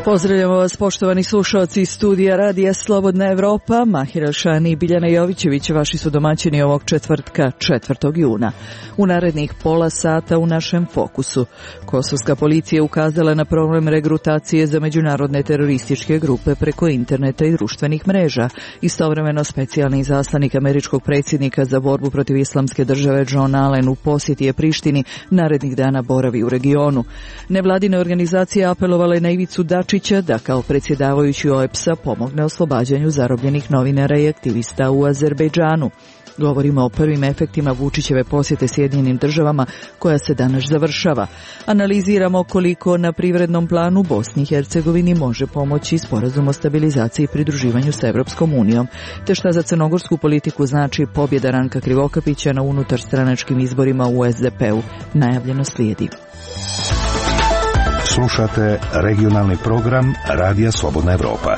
Pozdravljamo vas, poštovani slušalci iz studija Radija Slobodna Evropa. Mahir Elšani i Biljana Jovićević, vaši su domaćini ovog četvrtka, 4. juna. U narednih pola sata u našem fokusu. Kosovska policija ukazala na problem regrutacije za međunarodne terorističke grupe preko interneta i društvenih mreža. Istovremeno specijalni izaslanik američkog predsjednika za borbu protiv islamske države John Allen u posjeti je Prištini, narednih dana boravi u regionu. Nevladine organizacije apelovale na Ivicu Dačića da kao predsjedavajući OEBS-a pomogne oslobađanju zarobljenih novinara i aktivista u Azerbejdžanu. Govorimo o prvim efektima Vučićeve posjete Sjedinjenim državama koja se danas završava. Analiziramo koliko na privrednom planu Bosni i Hercegovini može pomoći sporazum o stabilizaciji i pridruživanju sa Evropskom unijom, te šta za crnogorsku politiku znači pobjeda Ranka Krivokapića na unutarstranačkim izborima u SDP-u. Najavljeno slijedi. Slušate regionalni program Radija Slobodna Evropa.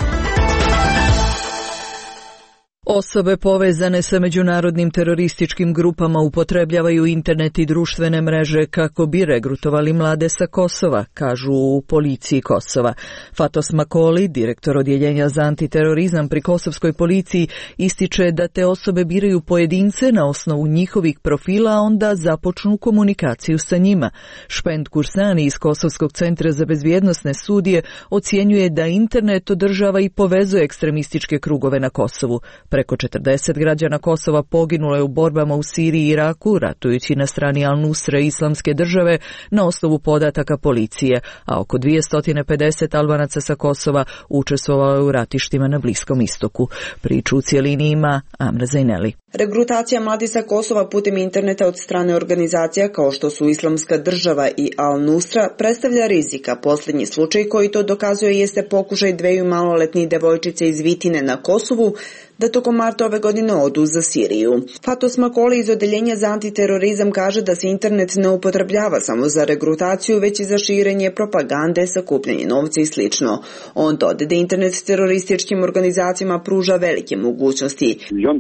Osobe povezane sa međunarodnim terorističkim grupama upotrebljavaju internet i društvene mreže kako bi regrutovali mlade sa Kosova, kažu u policiji Kosova. Fatos Makoli, direktor odjeljenja za antiterorizam pri kosovskoj policiji, ističe da te osobe biraju pojedince na osnovu njihovih profila, a onda započnu komunikaciju sa njima. Špend Kursani iz Kosovskog centra za bezbjednosne studije ocjenjuje da internet održava i povezuje ekstremističke krugove na Kosovu. Preko 40 građana Kosova poginulo je u borbama u Siriji i Iraku, ratujući na strani Al-Nusre islamske države na osnovu podataka policije, a oko 250 Albanaca sa Kosova učestvovalo je u ratištima na Bliskom istoku. Priču u cijelini ima Amra Zajneli. Regrutacija mladih sa Kosova putem interneta od strane organizacija kao što su Islamska država i Al-Nusra predstavlja rizika. Posljednji slučaj koji to dokazuje jeste pokušaj dveju maloletnih devojčice iz Vitine na Kosovu da tokom marta ove godine odu za Siriju. Fatos Makoli iz Odeljenja za antiterorizam kaže da se internet ne upotrebljava samo za regrutaciju, već i za širenje propagande, sakupljanje novca i slično. On dodade da internet terorističkim organizacijama pruža velike mogućnosti.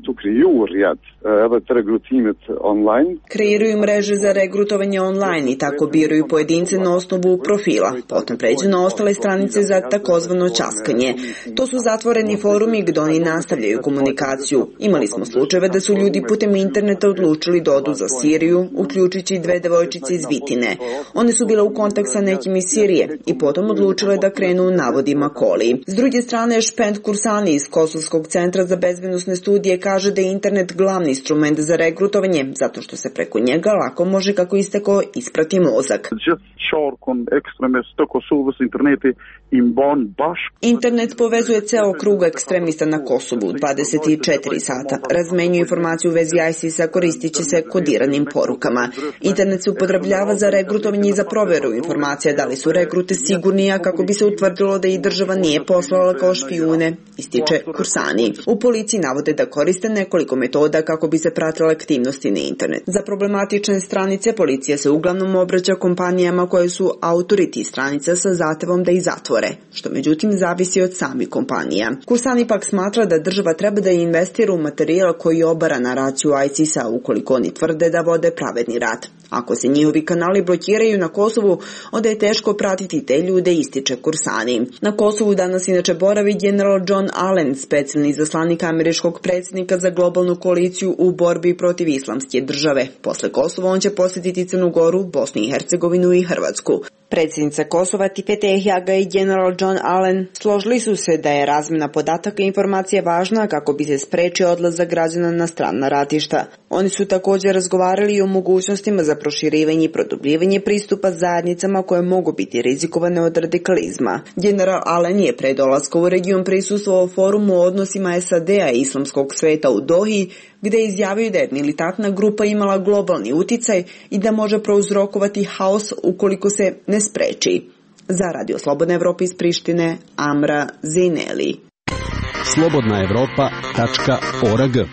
Kreiraju mreže za regrutovanje online i tako biraju pojedince na osnovu profila. Potom pređu na ostale stranice za takozvano časkanje. To su zatvoreni forumi gdje oni nastavljaju komunikaciju. Imali smo slučajeve da su ljudi putem interneta odlučili da odu za Siriju, uključujući 2 devojčice iz Vitine. One su bile u kontakt sa nekim iz Sirije i potom odlučile da krenu, navodi Makoli. S druge strane, Špend Kursani iz Kosovskog centra za bezbednosne studije kaže da je internet glavni instrument za regrutovanje, zato što se preko njega lako može, kako isteko, isprati mozak. Internet povezuje ceo krug ekstremista na Kosovu 24 sata. Razmenjuje informaciju u vezi ISIS-a koristići se kodiranim porukama. Internet se upotrebljava za regrutovanje i za provjeru informacija da li su regrute sigurni, a kako bi se utvrdilo da ih država nije poslala kao špijune, ističe Kursani. U policiji navode da koriste nekoliko metoda kako bi se pratile aktivnosti na internet. Za problematične stranice policija se uglavnom obraća kompanijama koje su autori tih stranica sa zahtevom da ih zatvore, što međutim zavisi od samih kompanija. Kursani pak smatra da država treba da investira u materijal koji obara naraciju ISIS-a ukoliko oni tvrde da vode pravedni rat. Ako se njihovi kanali blokiraju na Kosovu, onda je teško pratiti te ljude, ističe Kursani. Na Kosovu danas inače boravi general John Allen, specijalni izaslanik američkog predsjednika za globalnu koaliciju u borbi protiv islamske države. Posle Kosova on će posjetiti Crnu Goru, Bosnu i Hercegovinu i Hrvatsku. Predsjednica Kosova Tipete Jaga i general John Allen složili su se da je razmjena podataka i informacija važna kako bi se sprečio odlazak građana na strana ratišta. Oni su također razgovarali i o mogućnostima za proširivanje i produbljivanje pristupa zajednicama koje mogu biti rizikovane od radikalizma. General Allen je pre dolaska u region prisustvovao forumu o odnosima SAD-a i islamskog sveta u Dohi, gdje je izjavio da je militantna grupa imala globalni uticaj i da može prouzrokovati haos ukoliko se ne spreči. Za Radio Slobodna Evropa iz Prištine, Amra Zajneli. slobodnaevropa.org.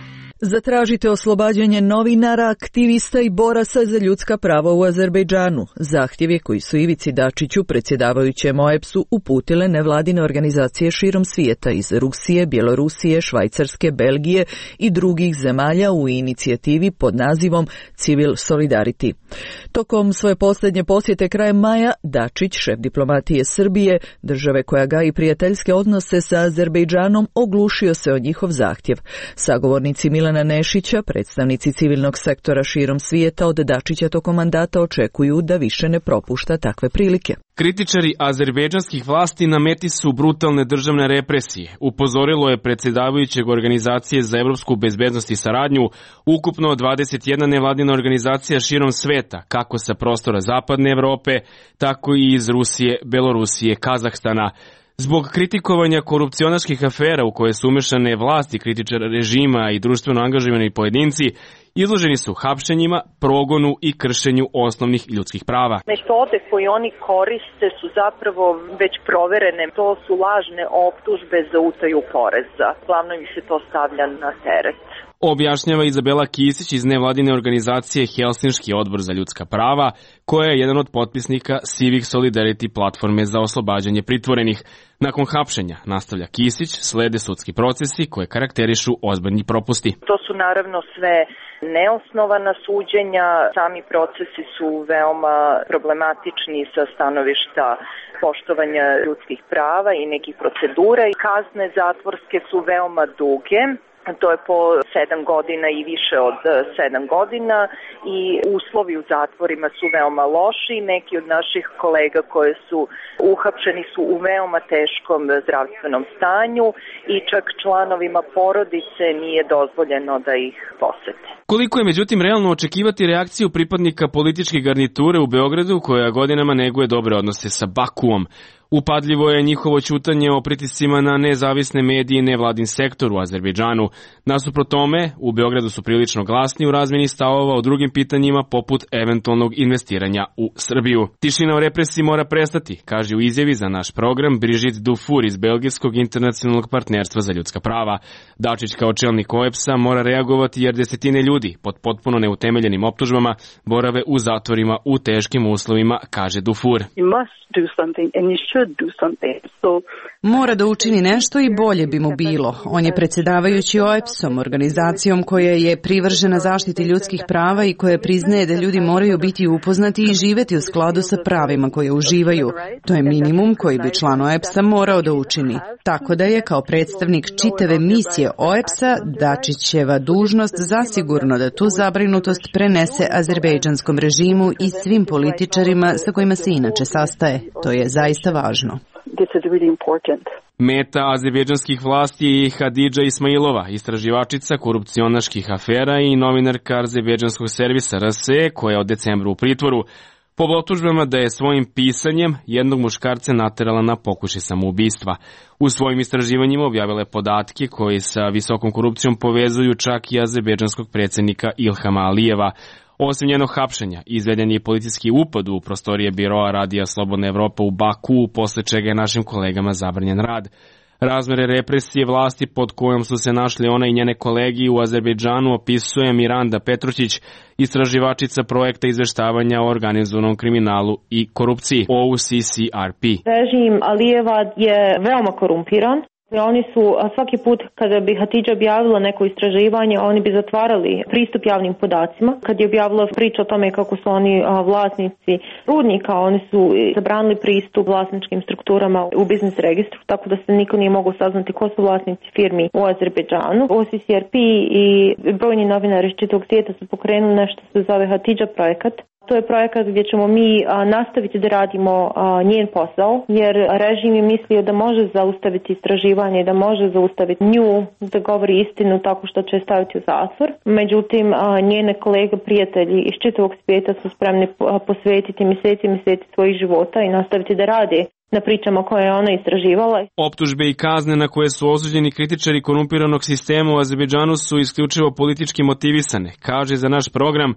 Zatražite oslobađanje novinara, aktivista i boraca za ljudska prava u Azerbejdžanu. Zahtjevi koji su Ivici Dačiću, predsjedavajućem OEBS-u, uputile nevladine organizacije širom svijeta iz Rusije, Bjelorusije, Švajcarske, Belgije i drugih zemalja u inicijativi pod nazivom Civil Solidarity. Tokom svoje posljednje posjete krajem maja, Dačić, šef diplomatije Srbije, države koja gaji prijateljske odnose sa Azerbejdžanom, oglušio se o njihov zahtjev. Sagovornici Milana Nešića, predstavnici civilnog sektora širom svijeta, od Dačića tokom mandata očekuju da više ne propušta takve prilike. Kritičari azerbejdžanskih vlasti na meti su brutalne državne represije. Upozorilo je predsjedavajućeg Organizacije za evropsku bezbednost i saradnju, ukupno 21 nevladina organizacija širom sveta, kako sa prostora zapadne Evrope, tako i iz Rusije, Belorusije, Kazahstana. Zbog kritikovanja korupcionaških afera u koje su umešane vlasti, kritičara režima i društveno angažovani pojedinci, izloženi su hapšenjima, progonu i kršenju osnovnih ljudskih prava. Metode koje oni koriste su zapravo već proverene. To su lažne optužbe za utaju poreza. Glavno im se to stavlja na teret. Objašnjava Izabela Kisić iz nevladine organizacije Helsinški odbor za ljudska prava, koja je jedan od potpisnika Civic Solidarity platforme za oslobađanje pritvorenih. Nakon hapšenja, nastavlja Kisić, slede sudski procesi koje karakterišu ozbiljni propusti. To su naravno sve neosnovana suđenja, sami procesi su veoma problematični sa stanovišta poštovanja ljudskih prava i nekih procedura i kazne zatvorske su veoma duge. To je po 7 godina i više od 7 godina i uslovi u zatvorima su veoma loši. Neki od naših kolega koji su uhapšeni su u veoma teškom zdravstvenom stanju i čak članovima porodice nije dozvoljeno da ih posete. Koliko je međutim realno očekivati reakciju pripadnika političke garniture u Beogradu koja godinama neguje dobre odnose sa Bakuom? Upadljivo je njihovo ćutanje o pritiscima na nezavisne medije i nevladin sektor u Azerbejdžanu. Nasuprot tome, u Beogradu su prilično glasni u razmjeni stavova o drugim pitanjima poput eventualnog investiranja u Srbiju. Tišina o represiji mora prestati, kaže u izjavi za naš program Brigitte Dufour iz Belgijskog internacionalnog partnerstva za ljudska prava. Dačić kao čelnik OEBS-a mora reagovati jer desetine ljudi pod potpuno neutemeljenim optužbama borave u zatvorima u teškim uslovima, kaže Dufour. Mora da učini nešto i bolje bi mu bilo. On je predsjedavajući OEBS-om, organizacijom koja je privržena zaštiti ljudskih prava i koja priznaje da ljudi moraju biti upoznati i živeti u skladu sa pravima koje uživaju. To je minimum koji bi član OEBS-a morao da učini. Tako da je kao predstavnik čitave misije OEBS-a Dačićeva dužnost zasigurno da tu zabrinutost prenese azerbejdžanskom režimu i svim političarima sa kojima se inače sastaje. To je zaista važno. Meta azerbejdžanskih vlasti je Hadidža Ismailova, istraživačica korupcionaških afera i novinarka azerbejdžanskog servisa RSE, koja je od decembra u pritvoru, po optužbama da je svojim pisanjem jednog muškarca naterala na pokušaj samoubistva. U svojim istraživanjima objavila je podatke koji sa visokom korupcijom povezuju čak i azerbejdžanskog predsjednika Ilhama Alijeva. Osim njenog hapšenja, izveden je policijski upad u prostorije biroa Radija Slobodna Evropa u Baku, posle čega je našim kolegama zabranjen rad. Razmere represije vlasti pod kojom su se našli ona i njene kolegi u Azerbejdžanu opisuje Miranda Petručić, istraživačica projekta izveštavanja o organizovanom kriminalu i korupciji OUCCRP. Režim Alijeva je veoma korumpiran. Oni su svaki put kada bi Hatidža objavila neko istraživanje, oni bi zatvarali pristup javnim podacima. Kad je objavila priču o tome kako su oni vlasnici rudnika, oni su zabranili pristup vlasničkim strukturama u biznis registru, tako da se niko nije mogao saznati ko su vlasnici firmi u Azerbejdžanu. OCCRP i brojni novinari iz čitavog svijeta su pokrenuli nešto što se zove Hatidža projekat. To je projekat gdje ćemo mi nastaviti da radimo njen posao, jer režim je mislio da može zaustaviti istraživanje, da može zaustaviti nju da govori istinu tako što će staviti u zatvor. Međutim, njene kolege, prijatelji iz čitavog svijeta su spremni posvetiti mjeseci svojih života i nastaviti da rade na pričama koje je ona istraživala. Optužbe i kazne na koje su osuđeni kritičari korumpiranog sistema u Azerbejdžanu su isključivo politički motivisane, kaže za naš program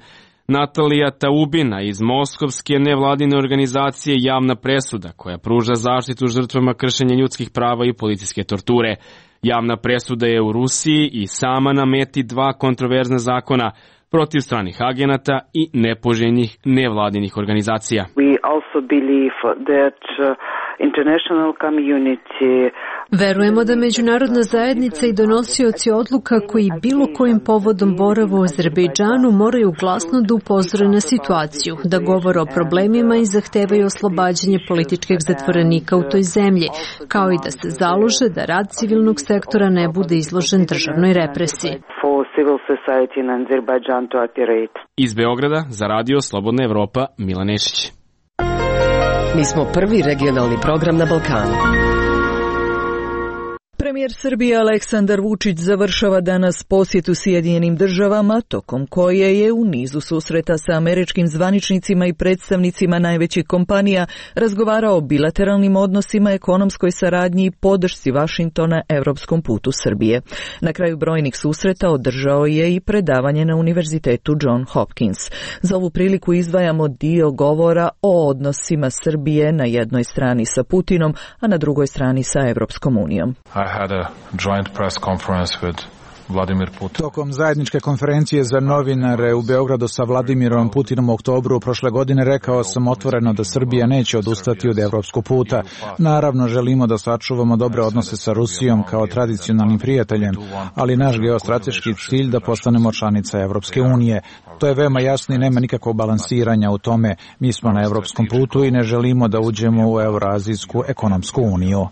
Natalija Taubina iz Moskovske nevladine organizacije Javna presuda, koja pruža zaštitu žrtvama kršenja ljudskih prava i policijske torture. Javna presuda je u Rusiji i sama na meti 2 kontroverzna zakona protiv stranih agenata i nepoželjnih nevladinih organizacija. We also believe that international community Verujemo da međunarodna zajednica i donosioci odluka koji bilo kojim povodom borave u Azerbejdžanu moraju glasno da upozore na situaciju, da govore o problemima i zahtevaju oslobađanje političkih zatvorenika u toj zemlji, kao i da se založe da rad civilnog sektora ne bude izložen državnoj represiji. Iz Beograda za Radio Slobodna Evropa, Milan Nešić. Mi smo prvi regionalni program na Balkanu. Premijer Srbije Aleksandar Vučić završava danas posjetu Sjedinjenim državama, tokom koje je u nizu susreta sa američkim zvaničnicima i predstavnicima najvećih kompanija razgovarao o bilateralnim odnosima, ekonomskoj saradnji i podršci Vašingtona evropskom putu Srbije. Na kraju brojnih susreta održao je i predavanje na Univerzitetu John Hopkins. Za ovu priliku izdvajamo dio govora o odnosima Srbije na jednoj strani sa Putinom, a na drugoj strani sa Evropskom unijom. Tokom zajedničke konferencije za novinare u Beogradu sa Vladimirom Putinom u oktobru prošle godine rekao sam otvoreno da Srbija neće odustati od evropskog puta. Naravno, želimo da sačuvamo dobre odnose sa Rusijom kao tradicionalnim prijateljem, ali naš geostrateški cilj da postanemo članica Evropske unije. To je veoma jasno i nema nikakvog balansiranja u tome. Mi smo na evropskom putu i ne želimo da uđemo u Euroazijsku ekonomsku uniju.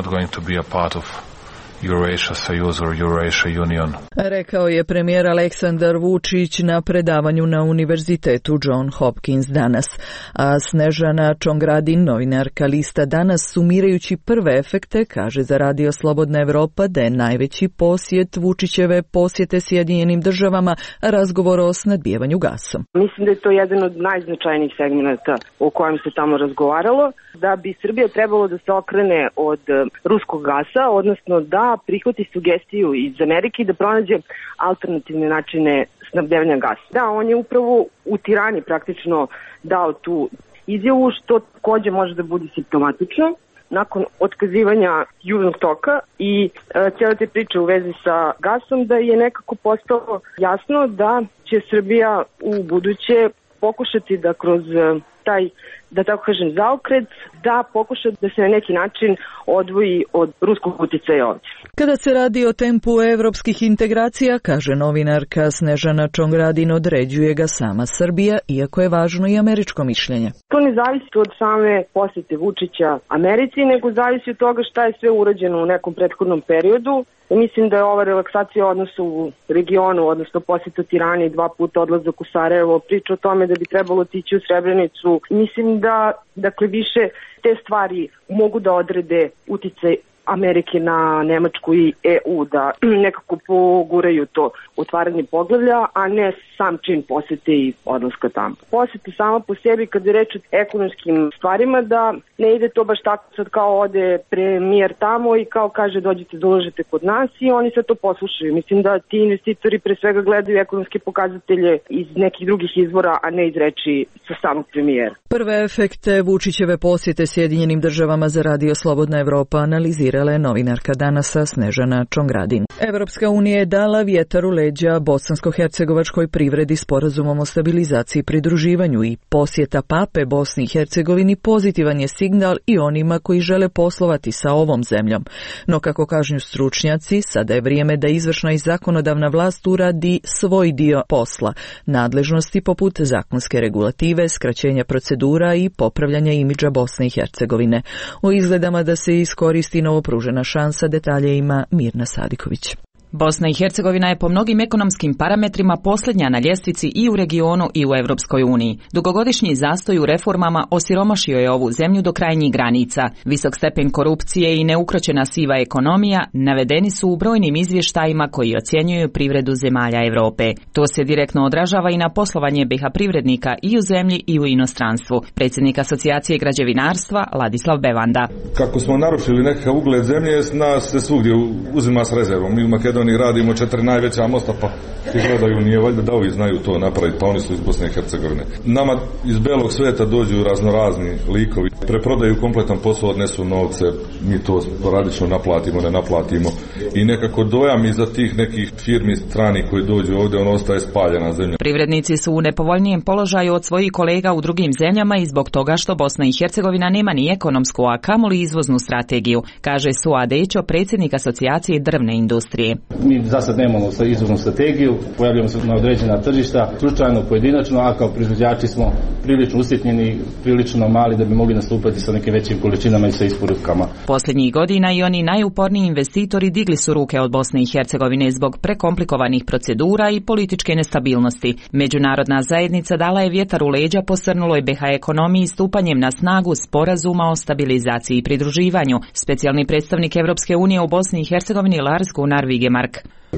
Rekao je premijer Aleksandar Vučić na predavanju na Univerzitetu John Hopkins danas. A Snežana Čongradin, novinarka lista Danas, sumirajući prve efekte, kaže za Radio Slobodna Evropa da je najveći posjet Vučićeve posjete Sjedinjenim državama razgovor o snabdevanju gasom. Mislim da je to jedan od najznačajnijih segmenata o kojem se tamo razgovaralo, da bi Srbija trebalo da se okrene od ruskog gasa, odnosno da prihvati sugestiju iz Amerike da pronađe alternativne načine snabdevanja gasa. Da, on je upravo u Tirani praktično dao tu izjavu, što takođe može da bude simptomatično. Nakon otkazivanja Južnog toka i cijele te priče u vezi sa gasom, da je nekako postalo jasno da će Srbija u buduće pokušati da kroz taj, da tako kažem, zaokret, da pokuša da se na neki način odvoji od ruskog uticaja ovdje. Kada se radi o tempu evropskih integracija, kaže novinarka Snežana Čongradin, određuje ga sama Srbija, iako je važno i američko mišljenje. To ne zavisi od same posjete Vučića Americi, nego zavisi od toga šta je sve urađeno u nekom prethodnom periodu. Mislim da je ova relaksacija odnosa u regionu, odnosno posjeta Tirani, 2 puta odlazak u Sarajevo, priča o tome da bi trebalo otići u Srebrenicu. Mislim da, dakle, više te stvari mogu da odrede uticaj Amerike na Nemačku i EU, da nekako poguraju to otvaranje poglavlja, a ne sam čin posete i odlaska tamo. Posete sama po sebi, kad je reč o ekonomskim stvarima, da ne ide to baš tako sad kao ode premijer tamo i kao kaže dođite da ulažete kod nas i oni sve to poslušaju. Mislim da ti investitori pre svega gledaju ekonomske pokazatelje iz nekih drugih izvora, a ne iz reči sa samog premijera. Prve efekte Vučićeve posjete Sjedinjenim državama za Radio Slobodna Evropa analizirala je novinarka Danasa Snežana Čongradin. Evropska unija je dala vjetar u leđa bosansko-hercegovačkoj privredi sporazumom o stabilizaciji i pridruživanju i posjeta Pape Bosni i Hercegovini pozitivan je signal i onima koji žele poslovati sa ovom zemljom. No, kako kažu stručnjaci, sada je vrijeme da izvršna i zakonodavna vlast uradi svoj dio posla, nadležnosti poput zakonske regulative, skraćenja procedura i popravljanja imidža Bosne i Hercegovine. O izgledama da se iskoristi novopružena šansa, detalje ima Mirna Sadiković. Bosna i Hercegovina je po mnogim ekonomskim parametrima posljednja na ljestvici i u regionu i u Evropskoj uniji. Dugogodišnji zastoj u reformama osiromašio je ovu zemlju do krajnjih granica. Visok stepen korupcije i neukročena siva ekonomija navedeni su u brojnim izvještajima koji ocjenjuju privredu zemalja Evrope. To se direktno odražava i na poslovanje BiH privrednika i u zemlji i u inostranstvu. Predsjednik Asocijacije građevinarstva Ladislav Bevanda. Kako smo narušili nekakav ugled zemlje, nas se svugdje uzima s rezervom. Mi u Makedoniji Makedoniji radimo 4 najveća mosta, pa ti gledaju, nije valjda da ovi znaju to napraviti, pa oni su iz Bosne i Hercegovine. Nama iz belog sveta dođu raznorazni likovi, preprodaju kompletan posao, odnesu novce, mi to sporadično naplatimo, ne naplatimo i nekako dojam iza tih nekih firmi strani koji dođu ovdje, ono ostaje spaljena zemlja. Privrednici su u nepovoljnijem položaju od svojih kolega u drugim zemljama i zbog toga što Bosna i Hercegovina nema ni ekonomsku, a kamoli izvoznu strategiju, kaže Suad Dećo, predsjednik Asocijacije drvne industrije. Mi za sad nemamo izvoznu strategiju, pojavljamo se na određena tržišta, slučajno, pojedinačno, a kao proizvođači smo prilično usitnjeni, prilično mali da bi mogli nastupati sa nekim većim količinama i sa isporukama. Posljednjih godina i oni najuporniji investitori digli su ruke od Bosne i Hercegovine zbog prekomplikovanih procedura i političke nestabilnosti. Međunarodna zajednica dala je vjetar u leđa posrnuloj BiH ekonomiji stupanjem na snagu sporazuma o stabilizaciji i pridruživanju. Specijalni predstavnik Evropske unije u Bosni i Hercegovini Lars Gunnar Vigemark.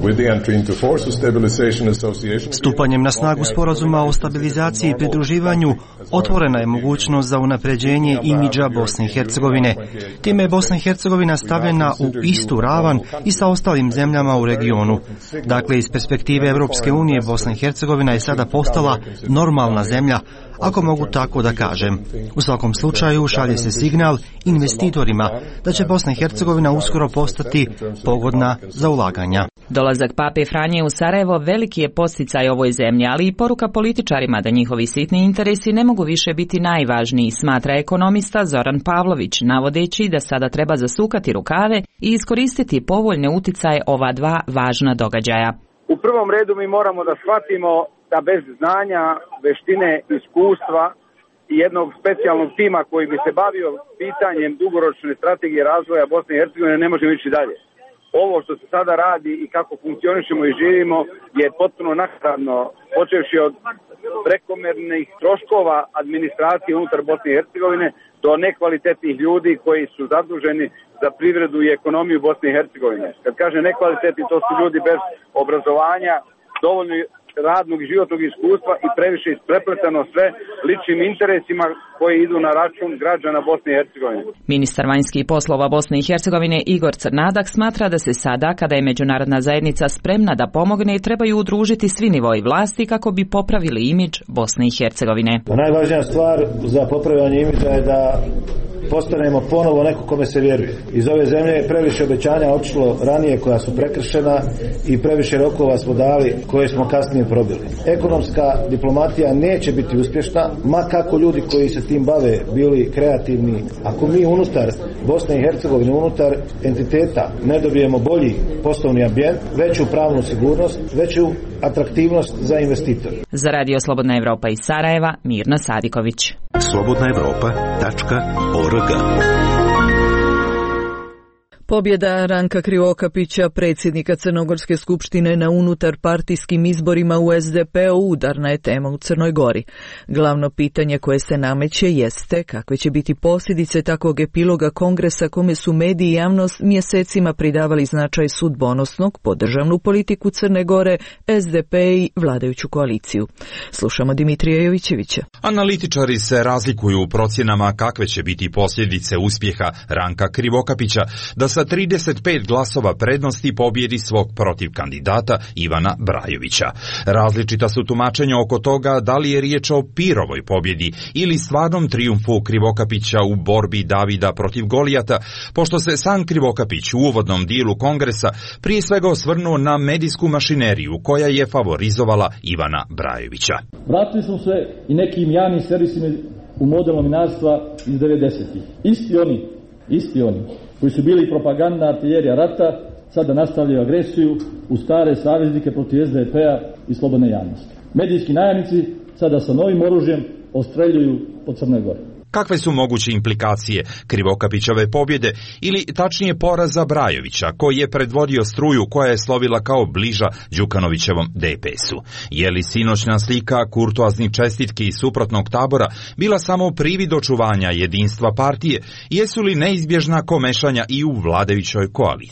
Stupanjem na snagu sporazuma o stabilizaciji i pridruživanju otvorena je mogućnost za unapređenje imidža Bosne i Hercegovine. Time je Bosna i Hercegovina stavljena u istu ravan i sa ostalim zemljama u regionu. Dakle, iz perspektive Evropske unije, Bosna i Hercegovina je sada postala normalna zemlja, ako mogu tako da kažem. U svakom slučaju šalje se signal investitorima da će Bosna i Hercegovina uskoro postati pogodna za ulaganja. Dolazak Pape Franje u Sarajevo veliki je podsticaj ovoj zemlji, ali i poruka političarima da njihovi sitni interesi ne mogu više biti najvažniji, smatra ekonomista Zoran Pavlović, navodeći da sada treba zasukati rukave i iskoristiti povoljne uticaje ova dva važna događaja. U prvom redu mi moramo da shvatimo da bez znanja, veštine, iskustva i jednog specijalnog tima koji bi se bavio pitanjem dugoročne strategije razvoja Bosne i Hercegovine ne možemo ići dalje. Ovo što se sada radi i kako funkcionišemo i živimo je potpuno nakaradno, počevši od prekomernih troškova administracije unutar Bosne i Hercegovine do nekvalitetnih ljudi koji su zaduženi za privredu i ekonomiju Bosne i Hercegovine. Kad kaže nekvalitetni, to su ljudi bez obrazovanja, dovoljno radnog i životnog iskustva i previše isprepletano sve ličnim interesima koji idu na račun građana Bosne i Hercegovine. Ministar vanjskih poslova Bosne i Hercegovine Igor Crnadak smatra da se sada, kada je međunarodna zajednica spremna da pomogne, trebaju udružiti svi nivoi vlasti kako bi popravili imidž Bosne i Hercegovine. Najvažnija stvar za popravljanje imidža je da postanemo ponovo neko kome se vjeruje. Iz ove zemlje je previše obećanja otišlo ranije koja su prekršena i previše rokova smo dali koje smo kasnije probili. Ekonomska diplomatija neće biti uspješna, ma kako ljudi koji se tim bave bili kreativni. Ako mi unutar Bosne i Hercegovine, unutar entiteta ne dobijemo bolji poslovni ambijent, veću pravnu sigurnost, veću atraktivnost za investitore. Za Radio Slobodna Evropa iz Sarajeva, Mirna Sadiković. slobodnaevropa.org. Pobjeda Ranka Krivokapića, predsjednika Crnogorske skupštine na unutarpartijskim izborima u SDP-u, udarna je tema u Crnoj Gori. Glavno pitanje koje se nameće jeste kakve će biti posljedice takvog epiloga kongresa kome su mediji i javnost mjesecima pridavali značaj sudbonosnog po državnu politiku Crne Gore, SDP i vladajuću koaliciju. Slušamo Dimitrija Jovićevića. Analitičari se razlikuju u procjenama kakve će biti posljedice uspjeha Ranka Krivokapića da sa 35 glasova prednosti pobjedi svog protiv kandidata Ivana Brajovića. Različita su tumačenja oko toga da li je riječ o Pirovoj pobjedi ili stvarnom trijumfu Krivokapića u borbi Davida protiv Golijata, pošto se sam Krivokapić u uvodnom dijelu kongresa prije svega osvrnuo na medijsku mašineriju koja je favorizovala Ivana Brajovića. Vratili smo se i nekim javnim servisima u model novinarstva iz 90-ih. Isti oni koji su bili propagandna artiljerija rata, sada nastavljaju agresiju u stare saveznike protiv SDP-a i slobodne javnosti. Medijski najavnici sada sa novim oružjem ostreljuju po Crnoj Gori. Kakve su moguće implikacije Krivokapićove pobjede ili tačnije poraza Brajovića, koji je predvodio struju koja je slovila kao bliža Đukanovićevom DPS-u? Je li sinoćna slika kurtoaznih čestitki iz suprotnog tabora bila samo privid očuvanja jedinstva partije? Jesu li neizbježna komešanja i u vladajućoj koaliciji?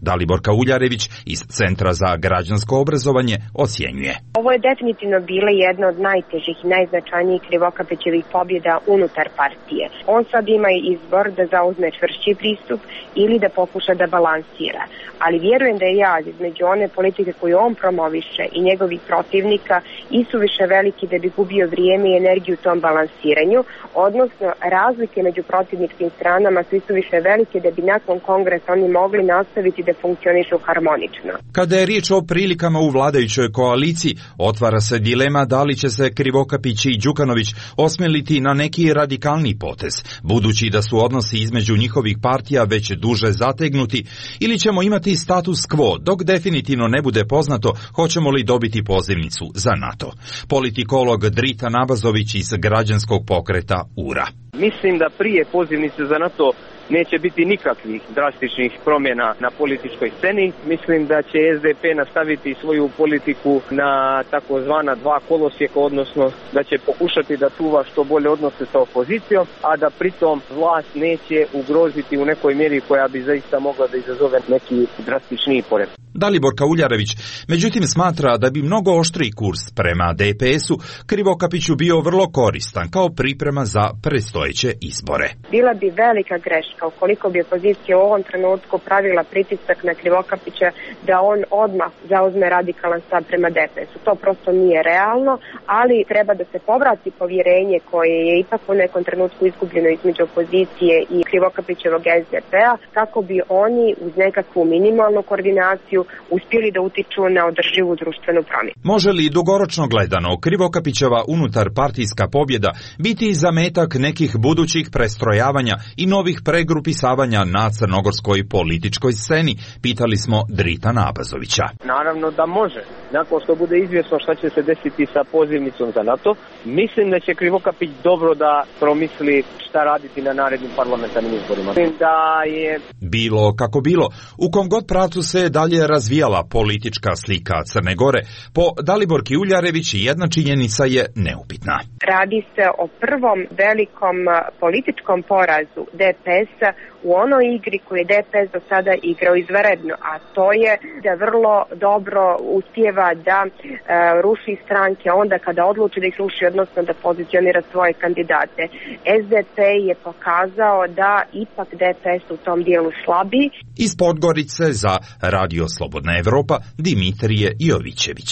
Daliborka Uljarević iz Centra za građansko obrazovanje ocjenjuje. Ovo je definitivno bila jedna od najtežih i najznačajnijih Krivokapićevih pobjeda unutar partije. On sad ima izbor da zauzme čvršći pristup ili da pokuša da balansira. Ali vjerujem da je jaz između one politike koju on promoviše i njegovih protivnika isuviše veliki da bi gubio vrijeme i energiju u tom balansiranju, odnosno razlike među protivničkim stranama su isuviše velike da bi nakon kongresa oni mogli nastaviti da funkcionišu harmonično. Kada je riječ o prilikama u vladajućoj koaliciji, otvara se dilema da li će se Krivokapić i Đukanović osmeliti na neki radikalni potez, budući da su odnosi između njihovih partija već duže zategnuti, ili ćemo imati status quo dok definitivno ne bude poznato hoćemo li dobiti pozivnicu za NATO. Politikolog Drita Nabazović iz građanskog pokreta URA. Mislim da prije pozivnice za NATO neće biti nikakvih drastičnih promjena na političkoj sceni. Mislim da će SDP nastaviti svoju politiku na takozvana dva kolosijeka, odnosno da će pokušati da čuva što bolje odnose sa opozicijom, a da pritom vlast neće ugroziti u nekoj mjeri koja bi zaista mogla da izazove neki drastičniji poredak. Daliborka Uljarević međutim smatra da bi mnogo oštriji kurs prema DPS-u Krivokapiću bio vrlo koristan kao priprema za predstojeće izbore. Bila bi velika greška ukoliko bi opozicija u ovom trenutku pravila pritisak na Krivokapića da on odmah zauzme radikalan stav prema DPS-u. To prosto nije realno, ali treba da se povrati povjerenje koje je ipak u nekom trenutku izgubljeno između opozicije i Krivokapićevog SDP-a, kako bi oni uz nekakvu minimalnu koordinaciju uspjeli da utiču na održivu društvenu promjenu. Može li dugoročno gledano Krivokapićeva unutar partijska pobjeda biti zametak nekih budućih prestrojavanja i novih pregrupisavanja na crnogorskoj političkoj sceni, pitali smo Drita Nabazovića. Naravno da može. Nakon što bude izvjesno šta će se desiti sa pozivnicom za NATO, mislim da će Krivokapić dobro da promisli šta raditi na narednim parlamentarnim izborima. Da je... Bilo kako bilo, u kom god pravcu se dalje razvijala politička slika Crne Gore, po Daliborki Uljarević jedna činjenica je neupitna. Radi se o prvom velikom političkom porazu DPS-a u onoj igri koju je DPS do sada igrao izvanredno, a to je da vrlo dobro uspijeva da ruši stranke onda kada odluči da ih ruši, odnosno da pozicionira svoje kandidate. SDP je pokazao da ipak DPS u tom dijelu slabi. Iz Podgorice za Radio Slobodna Evropa Dimitrije Jovićević.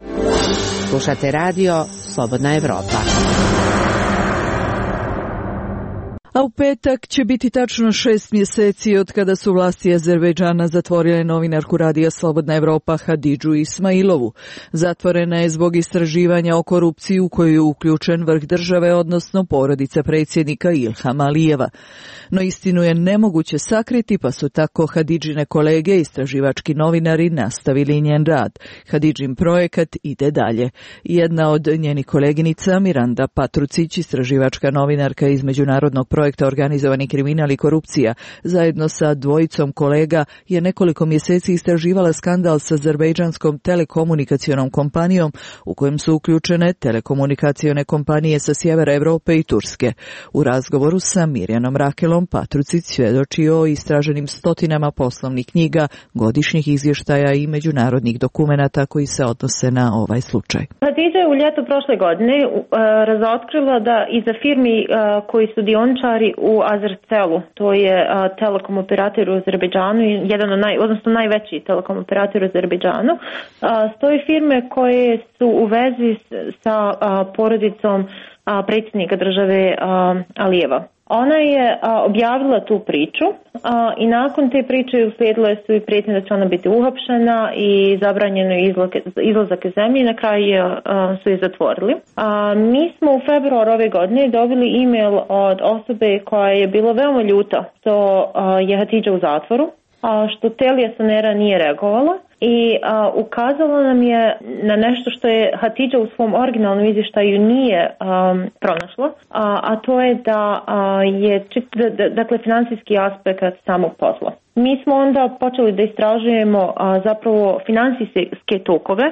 Slušate Radio Slobodna Evropa. A u petak će biti tačno 6 mjeseci od kada su vlasti Azerbejdžana zatvorile novinarku Radija Slobodna Evropa Hadidžu Ismailovu. Zatvorena je zbog istraživanja o korupciji u koju je uključen vrh države, odnosno porodica predsjednika Ilhama Alijeva. No istinu je nemoguće sakriti, pa su tako Hadidžine kolege, istraživački novinari, nastavili njen rad. Hadidžin projekat ide dalje. Jedna od njenih koleginica, Miranda Patrucić, istraživačka novinarka iz međunarodnog projekta Organizovani kriminal i korupcija, zajedno sa dvojicom kolega je nekoliko mjeseci istraživala skandal sa azerbejdžanskom telekomunikacionom kompanijom u kojem su uključene telekomunikacione kompanije sa sjevera Europe i Turske. U razgovoru sa Mirjanom Rakelom Patrucić svjedoči o istraženim stotinama poslovnih knjiga, godišnjih izvještaja i međunarodnih dokumenata koji se odnose na ovaj slučaj. Hadidža je u ljeto prošle godine razotkrila da iza firmi koji su dioničari u Azercelu, to je telekom operator u Azerbejdžanu i jedan od najveći telekom operator u Azerbejdžanu, stoji firme koje su u vezi sa porodicom predsjednika države Alijeva. Ona je objavila tu priču i nakon te priče uslijedile su i prijetnje da će ona biti uhapšena i zabranjeno izlazak iz zemlje i na kraju su je zatvorili. Mi smo u februaru ove godine dobili e-mail od osobe koja je bila veoma ljuta što je Hadidža u zatvoru, što Telija Sonera nije reagovala i ukazala nam je na nešto što je Hadidža u svom originalnom izvještaju nije pronašla, a to je da je dakle financijski aspekt samog posla. Mi smo onda počeli da istražujemo zapravo financijske tokove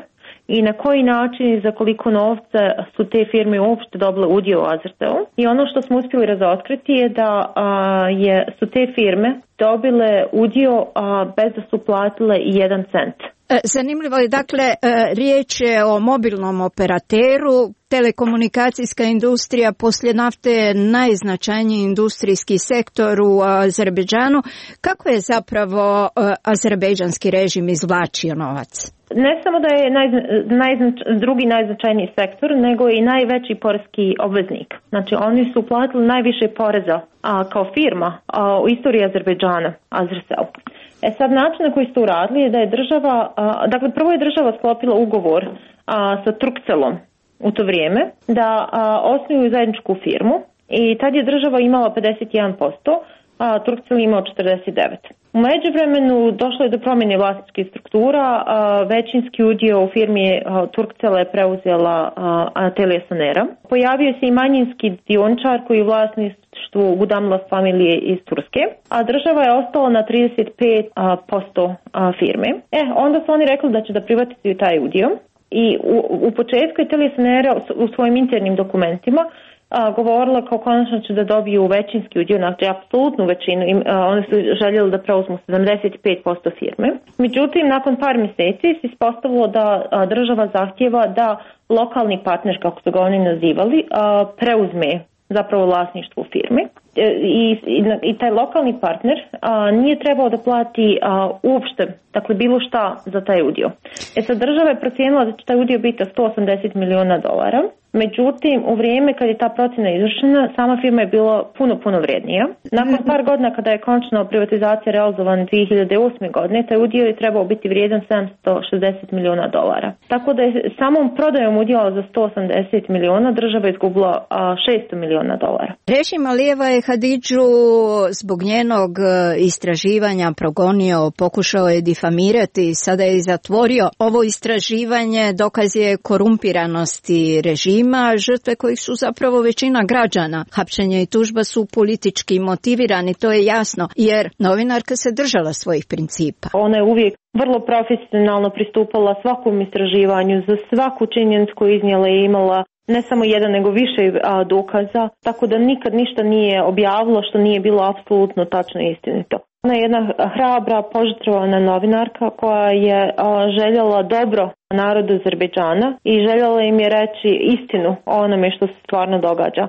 i na koji način i za koliko novca su te firme uopšte dobile udio u Azerteu. I ono što smo uspjeli razotkriti je da su te firme dobile udio bez da su platile i 1 cent. Zanimljivo je, dakle, riječ je o mobilnom operateru. Telekomunikacijska industrija poslije nafte je najznačajniji industrijski sektor u Azerbejdžanu. Kako je zapravo azerbejdžanski režim izvlačio novac? Ne samo da je drugi najznačajniji sektor, nego i najveći poreski obveznik. Znači, oni su platili najviše poreza kao firma u istoriji Azerbejdžana, Azercell. Sad, način na koji su uradili je da je država, dakle prvo je država sklopila ugovor sa Turkcellom u to vrijeme da osnuju zajedničku firmu i tad je država imala 51%, a Turkcell imao 49%. U međuvremenu došlo je do promjene vlasničkih struktura, većinski udio u firmi Turkcell je preuzela Antalija Sonera. Pojavio se i manjinski dioničar koji je u vlasništvu Gudamlas familije iz Turske, a država je ostala na 35% firme. Onda su oni rekli da će da privatizuju taj udio i u početku je Antalija Sonera u svojim internim dokumentima govorila kao konačno će da dobiju većinski udio, znači apsolutnu većinu, oni su željeli da preuzmu 75% firme. Međutim, nakon par mjeseci se ispostavilo da država zahtjeva da lokalni partner, kako su ga oni nazivali, preuzme zapravo vlasništvo firme. I taj lokalni partner nije trebao da plati uopšte, dakle bilo šta za taj udio. Sad država je procijenila da će taj udio biti $180 milijuna. Međutim, u vrijeme kad je ta procjena izvršena, sama firma je bila puno vrijednija. Nakon par godina kada je konačno privatizacija realizovan 2008. godine, taj udio je trebao biti vrijedan $760 milijuna. Tako da je samom prodajom udjela za $180 milijuna država izgubila $600 milijuna. Režim Alijeva je Hadidžu zbog njenog istraživanja progonio, pokušao je difamirati, sada je zatvorio. Ovo istraživanje dokaz je korumpiranosti režima, žrtve kojih su zapravo većina građana. Hapšenje i tužba su politički motivirani, to je jasno, jer novinarka se držala svojih principa. Ona je uvijek vrlo profesionalno pristupala svakom istraživanju, za svaku činjenicu koju iznijela je imala ne samo jedan, nego više dokaza, tako da nikad ništa nije objavilo što nije bilo apsolutno tačno i istinito. Ona je jedna hrabra, požrtvovana novinarka koja je željela dobro narodu Azerbejdžana i željela im je reći istinu o onome što se stvarno događa.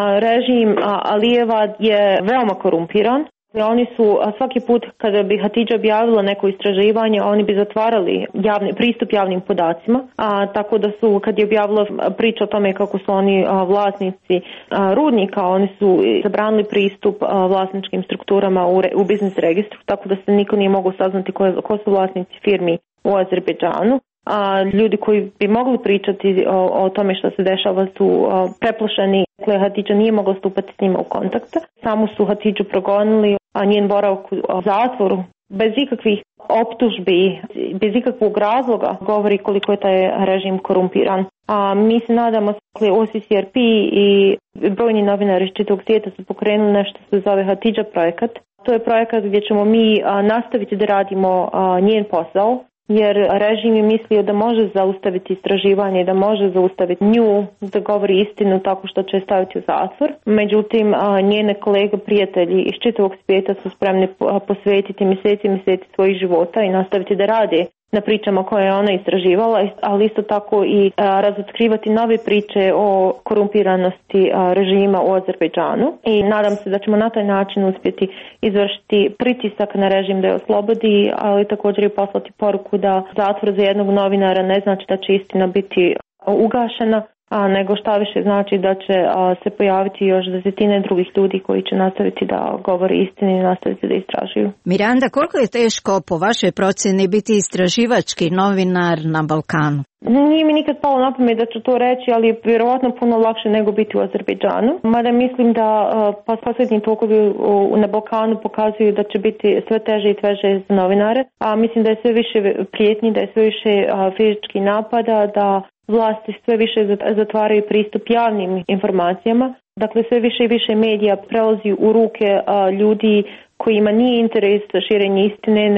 Režim Alijeva je veoma korumpiran. Oni su svaki put kada bi Hatidža objavila neko istraživanje, oni bi zatvarali pristup javnim podacima, tako da su kad je objavila priča o tome kako su oni vlasnici rudnika, oni su zabranili pristup vlasničkim strukturama u biznis registru, tako da se niko nije mogao saznati ko su vlasnici firmi u Azerbejdžanu. Ljudi koji bi mogli pričati o tome što se dešava su preplašeni. Hatidža nije mogla stupati s njima u kontakt. Samo su Hatidžu progonili, a njen boravak u zatvoru bez ikakvih optužbi, bez ikakvog razloga govori koliko je taj režim korumpiran. Mi se nadamo, OCCRP i brojni novinari iz čitavog svijeta su pokrenuli nešto što se zove Hatidža projekat. To je projekat gdje ćemo mi nastaviti da radimo njen posao, jer režim je mislio da može zaustaviti istraživanje, da može zaustaviti nju, da govori istinu tako što će staviti u zatvor. Međutim, njene kolege, prijatelji iz čitavog svijeta su spremni posvetiti mjeseci svojih života i nastaviti da rade na pričama koje je ona istraživala, ali isto tako i razotkrivati nove priče o korumpiranosti režima u Azerbejdžanu. I nadam se da ćemo na taj način uspjeti izvršiti pritisak na režim da je oslobodi, ali također i poslati poruku da zatvor za jednog novinara ne znači da će istina biti ugašena, nego šta više znači da će se pojaviti još desetine drugih ljudi koji će nastaviti da govore istinu i nastaviti da istražuju. Miranda, koliko je teško po vašoj procjeni biti istraživački novinar na Balkanu? Nije mi nikad palo na pamet da ću to reći, ali je vjerovatno puno lakše nego biti u Azerbejdžanu. Mada mislim da posljednji tokovi na Balkanu pokazuju da će biti sve teže i teže za novinare. Mislim da je sve više prijetnji, da je sve više fizički napada, da vlasti sve više zatvaraju pristup javnim informacijama. Dakle, sve više i više medija prelazi u ruke ljudi kojima nije interes širenje istine, nego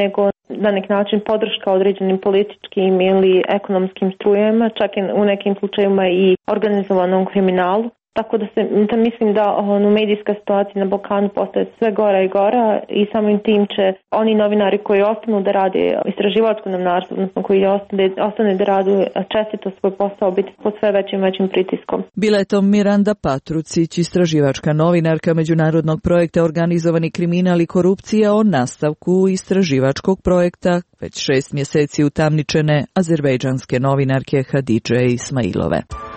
na neki način podrška određenim političkim ili ekonomskim strujama, čak i u nekim slučajevima i organizovanom kriminalu. Tako da mislim da medijska situacija na Balkanu postaje sve gora i gora i samim tim će oni novinari koji ostanu da rade istraživačko novinarstvo, odnosno koji ostane da rade čestito svoj posao, biti pod sve većim pritiskom. Bila je to Miranda Patrucić, istraživačka novinarka međunarodnog projekta Organizovani kriminal i korupcija o nastavku istraživačkog projekta već 6 mjeseci utamničene azerbejdžanske novinarke Hadidže Ismailove.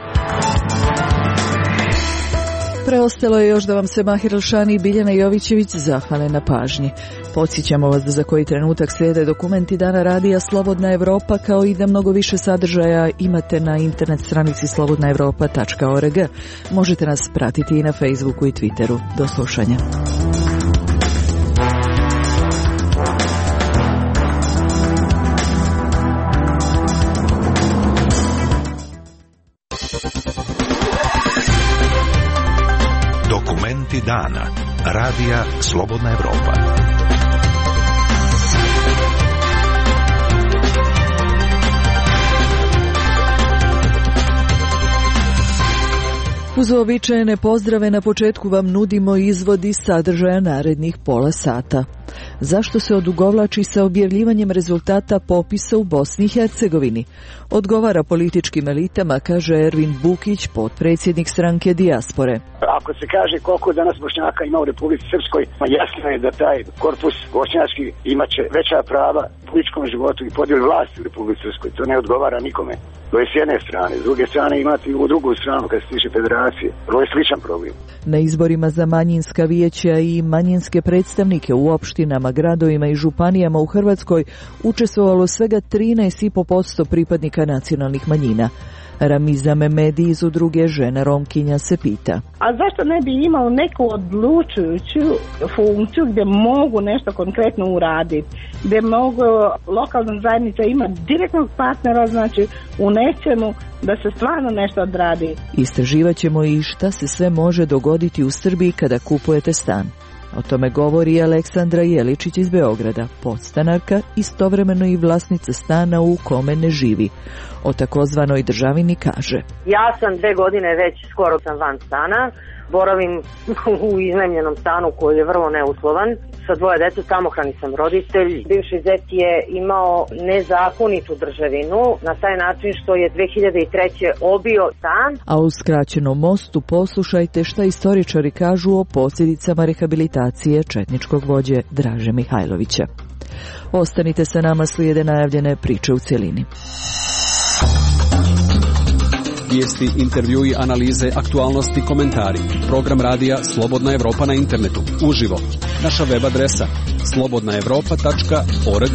Preostalo je još da vam se Mahir Elšani i Biljana Jovićević zahvale na pažnji. Podsjećamo vas da za koji trenutak slijede dokumenti Dana radija Slobodna Evropa, kao i da mnogo više sadržaja imate na internet stranici slobodnaevropa.org. Možete nas pratiti i na Facebooku i Twitteru. Do slušanja. Dokumenti dana. Radija Slobodna Evropa. Uz uobičajene pozdrave na početku vam nudimo izvod iz sadržaja narednih pola sata. Zašto se odugovlači sa objavljivanjem rezultata popisa u Bosni i Hercegovini? Odgovara političkim elitama, kaže Ervin Bukić, potpredsjednik stranke Dijaspore. Ako se kaže koliko danas Bošnjaka ima u Republici Srpskoj, jasno je da taj korpus bošnjački imaće veća prava u političkom životu i podijeli vlasti u Republici Srpskoj. To ne odgovara nikome. To je s jedne strane. S druge strane imate i u drugu stranu kad se tiče federacije. To je sličan problem. Na izborima za manjinska vijeća i manjinske predstavnike u opštinama, gradovima i županijama u Hrvatskoj učestvovalo svega 13,5% pripadnika nacionalnih manjina. Ramiza Memedi iz udruge Žena Romkinja se pita. A zašto ne bi imao neku odlučujuću funkciju gdje mogu nešto konkretno uraditi, gdje mogu lokalna zajednica ima direktnog partnera, znači u nečemu da se stvarno nešto odradi. Istraživat ćemo i šta se sve može dogoditi u Srbiji kada kupujete stan. O tome govori Aleksandra Jeličić iz Beograda, podstanarka, istovremeno i vlasnica stana u kome ne živi. O takozvanoj državini kaže: Ja sam 2 godine već skoro sam van stana, boravim u iznajmljenom stanu koji je vrlo neuslovan. Sa 2 dece, samohrani sam roditelj. Bivši zet je imao nezakonitu državinu na taj način što je 2003. obio stan. A u skraćenom mostu poslušajte šta istoričari kažu o posljedicama rehabilitacije četničkog vođe Draže Mihajlovića. Ostanite sa nama, slijede najavljene priče u cjelini. Vijesti, intervjui, analize, aktualnosti, komentari. Program radija Slobodna Evropa na internetu. Uživo. Naša web adresa slobodnaevropa.org.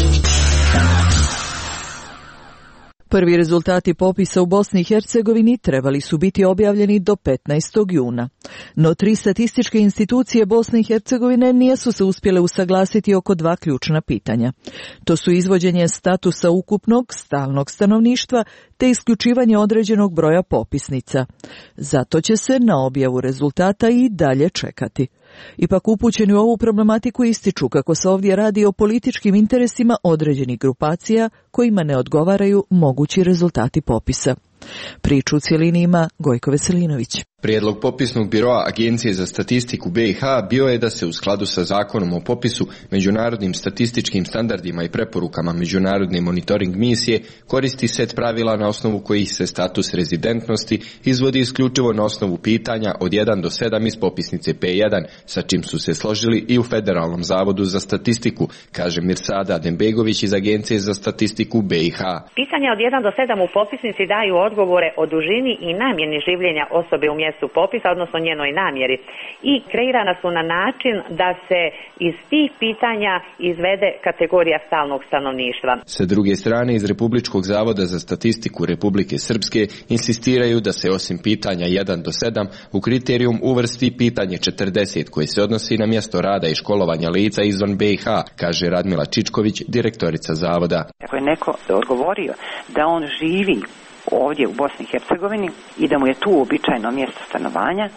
Prvi rezultati popisa u Bosni i Hercegovini trebali su biti objavljeni do 15. juna. No 3 statističke institucije Bosne i Hercegovine nisu se uspjele usaglasiti oko 2 ključna pitanja. To su izvođenje statusa ukupnog stalnog stanovništva te isključivanje određenog broja popisnica. Zato će se na objavu rezultata i dalje čekati. Ipak upućeni u ovu problematiku ističu kako se ovdje radi o političkim interesima određenih grupacija kojima ne odgovaraju mogući rezultati popisa. Priču u cjelini ima Gojko Veselinović. Prijedlog popisnog biroa Agencije za statistiku BiH bio je da se u skladu sa zakonom o popisu, međunarodnim statističkim standardima i preporukama međunarodne monitoring misije koristi set pravila na osnovu kojih se status rezidentnosti izvodi isključivo na osnovu pitanja od 1 do 7 iz popisnice P1, sa čim su se složili i u Federalnom zavodu za statistiku, kaže Mirsada Dembegović iz Agencije za statistiku BiH. Pitanja od 1 do 7 u popisnici daju odgovore o dužini i namjeni življenja osobe u mjestu popisa, odnosno njenoj namjeri. I kreirana su na način da se iz tih pitanja izvede kategorija stalnog stanovništva. Sa druge strane, iz Republičkog zavoda za statistiku Republike Srpske insistiraju da se osim pitanja 1 do 7 u kriterijum uvrsti pitanje 40 koje se odnosi na mjesto rada i školovanja lica izvan BiH, kaže Radmila Čičković, direktorica zavoda. Ako je neko odgovorio da on živi ovdje u Bosni i Hercegovini i da mu je tu uobičajeno mjesto stanovanja,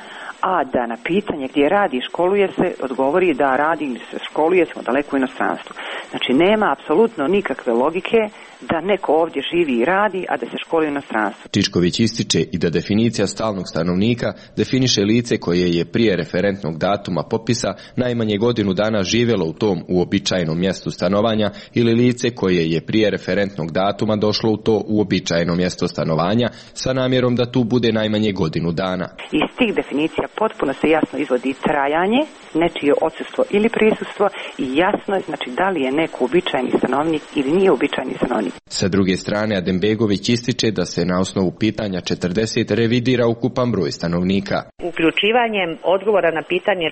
a da na pitanje gdje radi i školuje se odgovori da radi ili se školuje se daleko u inostranstvu. Znači nema apsolutno nikakve logike da neko ovdje živi i radi, a da se školuje u inostranstvu. Čičković ističe i da definicija stalnog stanovnika definiše lice koje je prije referentnog datuma popisa najmanje godinu dana živjelo u tom uobičajenom mjestu stanovanja ili lice koje je prije referentnog datuma došlo u to uobičajeno mjesto stanovanja sa namjerom da tu bude najmanje godinu dana. Iz tih definicija potpuno se jasno izvodi trajanje, nečije odsustvo ili prisustvo i jasno je znači da li je neko uobičajeni stanovnik ili nije uobičajeni stanovnik. Sa druge strane, Adembegović ističe da se na osnovu pitanja 40 revidira ukupan broj stanovnika. Uključivanjem odgovora na pitanje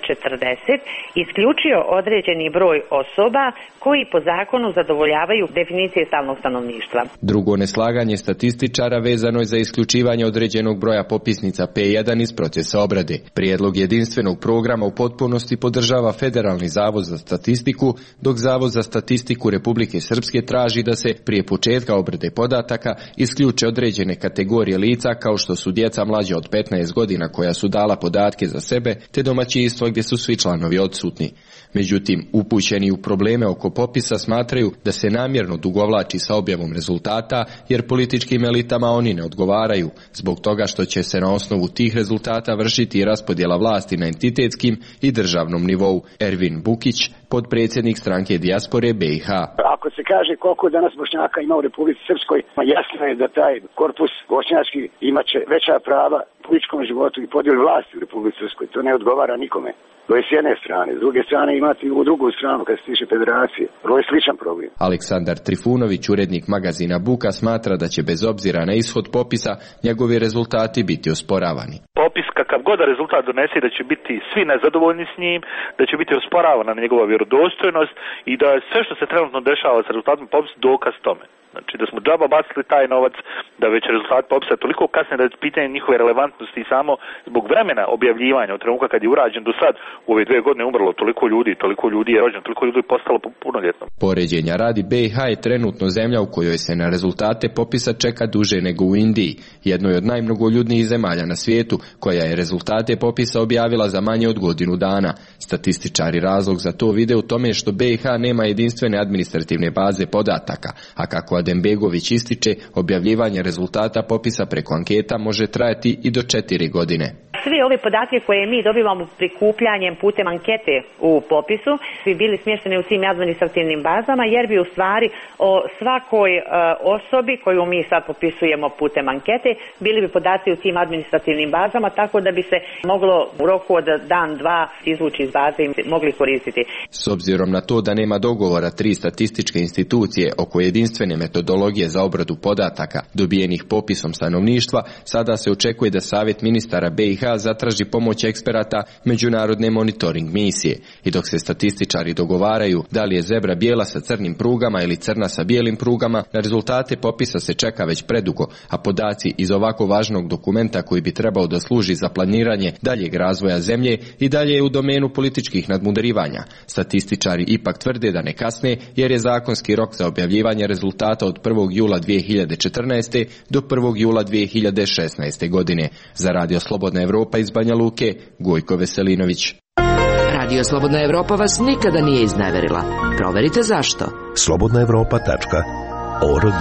40 isključio određeni broj osoba koji po zakonu zadovoljavaju definicije stalnog stanovništva. Drugo neslaganje statističara vezano je za isključivanje određenog broja popisnica P1 iz procesa obrade. Prijedlog jedinstvenog programa u potpunosti podržava Federalni zavod za statistiku, dok Zavod za statistiku Republike Srpske traži da se prije početka obrade podataka isključe određene kategorije lica kao što su djeca mlađe od 15 godina koja su dala podatke za sebe, te domaćinstva gdje su svi članovi odsutni. Međutim, upućeni u probleme oko popisa smatraju da se namjerno dugovlači sa objavom rezultata jer političkim elitama oni ne odgovaraju, zbog toga što će se na osnovu tih rezultata vršiti raspodjela vlasti na entitetskim i državnom nivou. Ervin Bukić, podpredsjednik stranke Dijaspore BiH. Ako se kaže koliko danas Bošnjaka ima u Republici Srpskoj, jasno je da taj korpus bošnjački imaće veća prava u političkom životu i podijeli vlasti u Republici Srpskoj. To ne odgovara nikome. To je s jedne strane. S druge strane imati u drugu stranu kad se tiče federacije. To je sličan problem. Aleksandar Trifunović, urednik magazina Buka, smatra da će bez obzira na ishod popisa njegovi rezultati biti osporavani. Popis kakav god rezultat donese da će biti svi nezadovoljni s njim, da će biti osporavana njegova vjerodostojnost i da sve što se trenutno dešava sa rezultatom popisa dokaz tome. Znači da smo džaba bacili taj novac, da već rezultat popisa toliko kasne da je pitanje njihove relevantnosti samo zbog vremena objavljivanja od trenutka kad je urađen do sad u ove 2 godine umrlo toliko ljudi je rođeno, toliko ljudi je postalo punoljetno. Poređenja radi, BiH je trenutno zemlja u kojoj se na rezultate popisa čeka duže nego u Indiji, jednoj od najmnogoljudnijih zemalja na svijetu, koja je rezultate popisa objavila za manje od godinu dana. Statističari razlog za to vide u tome što BiH nema jedinstvene administrativne baze podataka, a kako Adembegović ističe, objavljivanje rezultata popisa preko anketa može trajati i do 4 godine. Svi ove podatke koje mi dobivamo prikupljanjem putem ankete u popisu bi bili smješteni u tim administrativnim bazama jer bi u stvari o svakoj osobi koju mi sad popisujemo putem ankete bili bi podaci u tim administrativnim bazama tako da bi se moglo u roku od dan, dva izvući iz baze i mogli koristiti. S obzirom na to da nema dogovora 3 statističke institucije oko jedinstvene metodologije za obradu podataka dobijenih popisom stanovništva, sada se očekuje da Savjet ministara BiH zatraži pomoć eksperata međunarodne monitoring misije. I dok se statističari dogovaraju da li je zebra bijela sa crnim prugama ili crna sa bijelim prugama, na rezultate popisa se čeka već predugo, a podaci iz ovako važnog dokumenta koji bi trebao da služi za planiranje daljeg razvoja zemlje i dalje je u domenu političkih nadmudrivanja. Statističari ipak tvrde da ne kasne jer je zakonski rok za objavljivanje rezultata od 1. jula 2014. do 1. jula 2016. godine. Za Radio Slobodna Evropa iz Banja Luke, Gojko Veselinović. Radio Slobodna Evropa vas nikada nije izneverila. Proverite zašto. slobodnaevropa.org.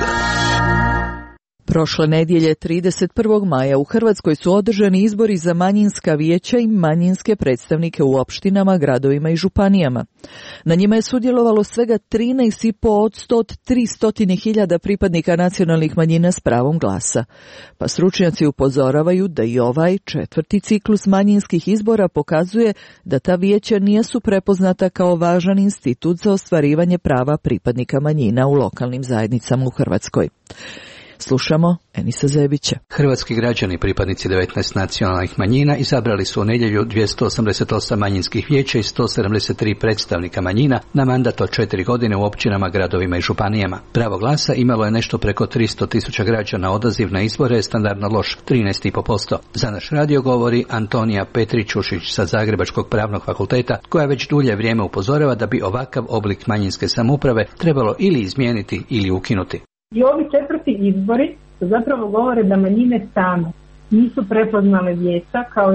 Prošle nedjelje 31. maja u Hrvatskoj su održani izbori za manjinska vijeća i manjinske predstavnike u opštinama, gradovima i županijama. Na njima je sudjelovalo svega 13,5% od 300.000 pripadnika nacionalnih manjina s pravom glasa. Pa stručnjaci upozoravaju da i ovaj 4. ciklus manjinskih izbora pokazuje da ta vijeća nisu prepoznata kao važan institut za ostvarivanje prava pripadnika manjina u lokalnim zajednicama u Hrvatskoj. Slušamo Enisa Zebića. Hrvatski građani, pripadnici 19 nacionalnih manjina, izabrali su u nedjelju 288 manjinskih vijeća i 173 predstavnika manjina na mandat od 4 godine u općinama, gradovima i županijama. Pravo glasa imalo je nešto preko 300.000 građana, odaziv na izbore je standardno loš, 13,5%. Za naš radio govori Antonija Petričušić sa Zagrebačkog pravnog fakulteta, koja već dulje vrijeme upozorava da bi ovakav oblik manjinske samouprave trebalo ili izmijeniti ili ukinuti. I ovi 4. izbori zapravo govore da manjine same nisu prepoznale vijeća kao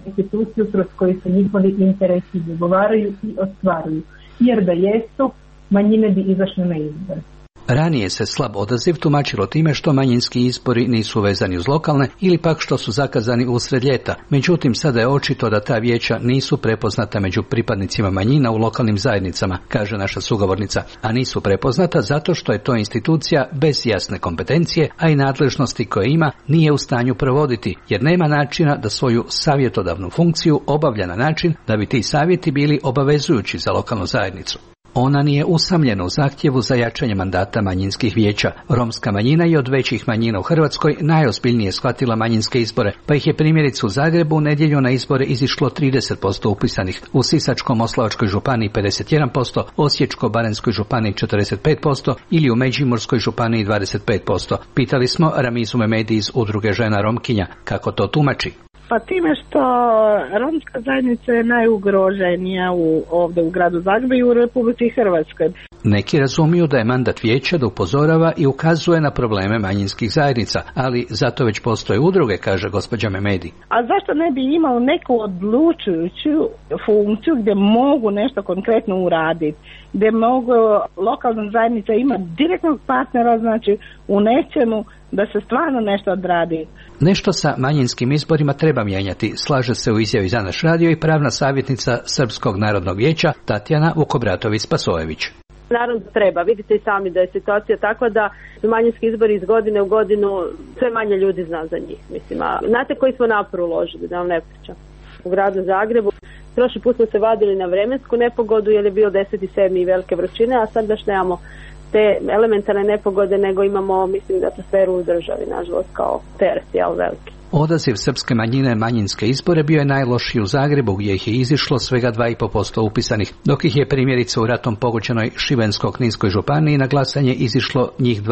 instituciju kroz koju se njihovi interesi dogovaraju i ostvaruju. Jer da jesu, manjine bi izašle na izbore. Ranije se slab odaziv tumačilo time što manjinski izbori nisu vezani uz lokalne ili pak što su zakazani usred ljeta. Međutim, sada je očito da ta vijeća nisu prepoznata među pripadnicima manjina u lokalnim zajednicama, kaže naša sugovornica, a nisu prepoznata zato što je to institucija bez jasne kompetencije, a i nadležnosti koje ima nije u stanju provoditi, jer nema načina da svoju savjetodavnu funkciju obavlja na način da bi ti savjeti bili obavezujući za lokalnu zajednicu. Ona nije usamljena u zahtjevu za jačanje mandata manjinskih vijeća. Romska manjina je od većih manjina u Hrvatskoj najozbiljnije shvatila manjinske izbore, pa ih je primjerice u Zagrebu u nedjelju na izbore izišlo 30% upisanih, u Sisačko-moslavačkoj županiji 51%, Osječko-baranjskoj županiji 45% ili u Međimurskoj županiji 25%. Pitali smo Ramizu Memedi iz Udruge žena Romkinja kako to tumači. Pa time što romska zajednica je najugroženija ovdje u gradu Zagrebu i u Republici Hrvatskoj. Neki razumiju da je mandat vijeća da upozorava i ukazuje na probleme manjinskih zajednica, ali zato već postoje udruge, kaže gospođa Memedi. A zašto ne bi imao neku odlučujuću funkciju gdje mogu nešto konkretno uraditi, gdje mogu lokalna zajednica ima direktnog partnera, znači u nečemu da se stvarno nešto odradi. Nešto sa manjinskim izborima treba mijenjati, slaže se u izjavi za naš radio i pravna savjetnica Srpskog narodnog vijeća Tatjana Vukobratović-Spasojević. Naravno treba, vidite i sami da je situacija takva da su manjinski izbori iz godine u godinu, sve manje ljudi zna za njih. Mislim, a znate koji smo napor uložili, da vam ne pričam, u gradu Zagrebu. Prošli put smo se vadili na vremensku nepogodu jer je bio 10.7. i velike vrućine, a sad baš nemamo te elementarne nepogode, nego imamo, mislim, atmosferu u državi, nažalost, kao teret, veliki. Odaziv srpske manjine manjinske izbore bio je najlošiji u Zagrebu, gdje ih je izišlo svega 2,5% upisanih, dok ih je primjerice u ratom pogođenoj Šibensko-kninskoj županiji na glasanje izišlo njih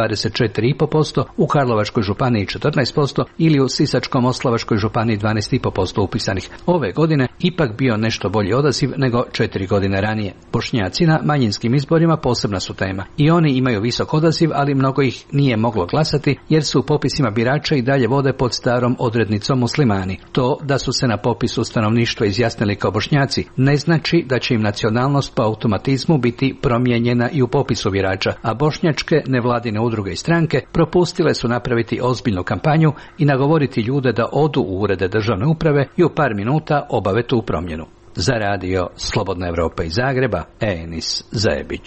24,5%, u Karlovačkoj županiji 14% ili u Sisačko-moslavačkoj županiji 12,5% upisanih. Ove godine ipak bio nešto bolji odaziv nego 4 godine ranije. Bošnjaci na manjinskim izborima posebna su tema. I oni imaju visok odaziv, ali mnogo ih nije moglo glasati jer su u popisima birača i dalje vode pod starom odrednicom muslimani. To da su se na popisu stanovništva izjasnili kao Bošnjaci ne znači da će im nacionalnost po automatizmu biti promijenjena i u popisu birača, a bošnjačke nevladine udruge i stranke propustile su napraviti ozbiljnu kampanju i nagovoriti ljude da odu u urede državne uprave i u par minuta obave tu promjenu. Za radio Slobodna Evropa iz Zagreba, Enis Zajebić.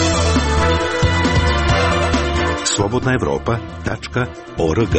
slobodnaevropa.org.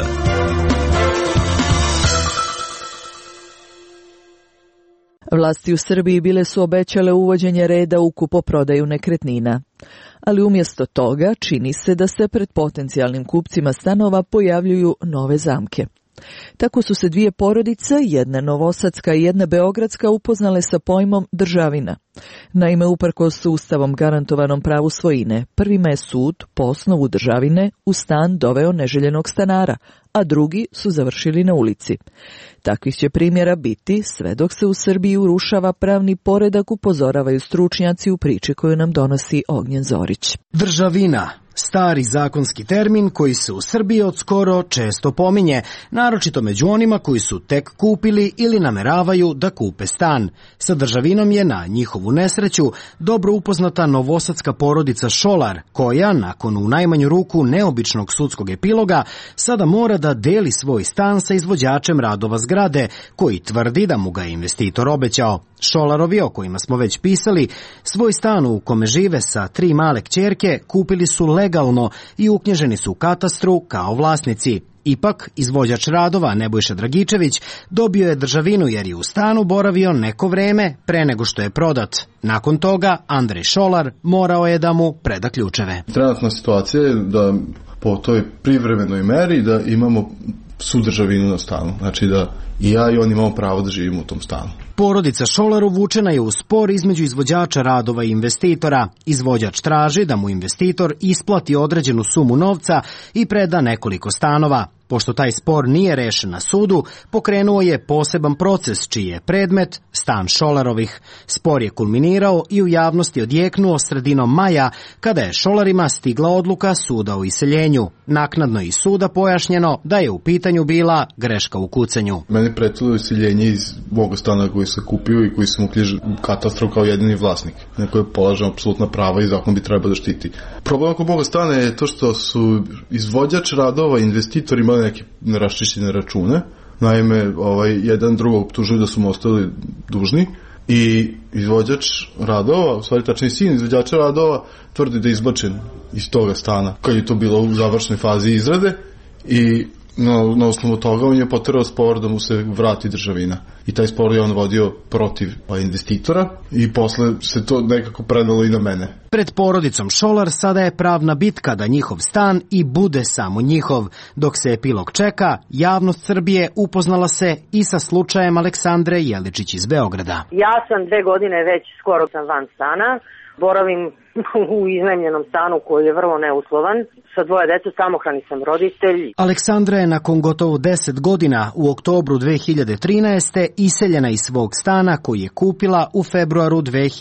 Vlasti u Srbiji bile su obećale uvođenje reda u kupoprodaju nekretnina. Ali umjesto toga čini se da se pred potencijalnim kupcima stanova pojavljuju nove zamke. Tako su se dvije porodice, jedna novosadska i jedna beogradska, upoznale sa pojmom državina. Naime, uprkos Ustavom garantovanom pravu svojine, prvima je sud po osnovu državine u stan doveo neželjenog stanara, a drugi su završili na ulici. Takvih će primjera biti sve dok se u Srbiji urušava pravni poredak, upozoravaju stručnjaci u priči koju nam donosi Ognjen Zorić. Državina, stari zakonski termin koji se u Srbiji od skoro često pominje, naročito među onima koji su tek kupili ili nameravaju da kupe stan. Sa državinom je na njihovu nesreću dobro upoznata novosadska porodica Šolar, koja, nakon u najmanju ruku neobičnog sudskog epiloga, sada mora da deli svoj stan sa izvođačem radova zgrade, koji tvrdi da mu ga je investitor obećao. Šolarovi, o kojima smo već pisali, svoj stan u kome žive sa 3 male kćerke kupili su legalno i uknjiženi su u katastru kao vlasnici. Ipak, izvođač radova Nebojša Dragičević dobio je državinu jer je u stanu boravio neko vreme pre nego što je prodat. Nakon toga, Andrej Šolar morao je da mu preda ključeve. Trenutna situacija je da po toj privremenoj meri da imamo sudržavinu na stanu. Znači da i ja i on imamo pravo da živimo u tom stanu. Porodica Šolar uvučena je u spor između izvođača radova i investitora. Izvođač traži da mu investitor isplati određenu sumu novca i preda nekoliko stanova. Pošto taj spor nije rešen na sudu, pokrenuo je poseban proces čiji je predmet stan Šolarovih. Spor je kulminirao i u javnosti odjeknuo sredinom maja, kada je Šolarima stigla odluka suda o iseljenju. Naknadno iz suda pojašnjeno da je u pitanju bila greška u kucanju. Meni pretilo iseljenje iz moga stana koji sam kupio i koji sam uknjižio katastru kao jedini vlasnik, na koje polažem apsolutna prava i zakon bi trebao da štiti. Problem oko moga stana je to što su izvođač radova, investitori imali neke neraščišćene račune. Naime, jedan drugog optužuju da su mu ostali dužni i izvođač radova, u stvari tačnije sin izvođača radova, tvrdi da je izbačen iz toga stana kad je to bilo u završnoj fazi izrade i na osnovu toga on je poterao spor da mu se vrati državina. I taj spor je on vodio protiv investitora i posle se to nekako predalo i na mene. Pred porodicom Šolar sada je pravna bitka da njihov stan i bude samo njihov. Dok se epilog čeka, javnost Srbije upoznala se i sa slučajem Aleksandre Jeličić iz Beograda. Ja sam 2 godine već skoro sam van stana. Boravim u iznajmljenom stanu koji je vrlo neuslovan. Sa 2 dece, samohrani sam roditelj. Aleksandra je nakon gotovo 10 godina u oktobru 2013. iseljena iz svog stana koji je kupila u februaru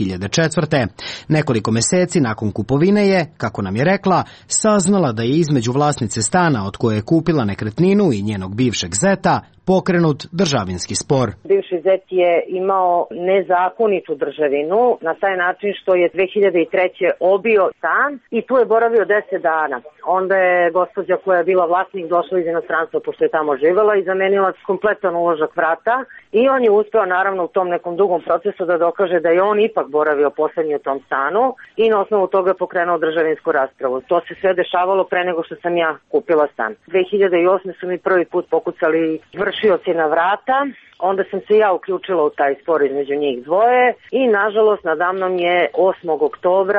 2004. Nekoliko meseci nakon kupovine je, kako nam je rekla, saznala da je između vlasnice stana od koje je kupila nekretninu i njenog bivšeg zeta pokrenut državinski spor. Bivši zet je imao nezakonitu državinu na taj način što je 2003. obio stan i tu je boravio 10 dana. Onda je gospođa koja je bila vlasnik došla iz inostranstva pošto je tamo živela i zamenila kompletan uložak vrata i on je uspeo naravno u tom nekom dugom procesu da dokaže da je on ipak boravio poslednji u tom stanu i na osnovu toga je pokrenuo državinsku raspravu. To se sve dešavalo pre nego što sam ja kupila stan. 2008. su mi prvi put pokucali vršioci na vrata, onda sam se ja uključila u taj spor između njih dvoje i nažalost nadamnom je 8. oktobra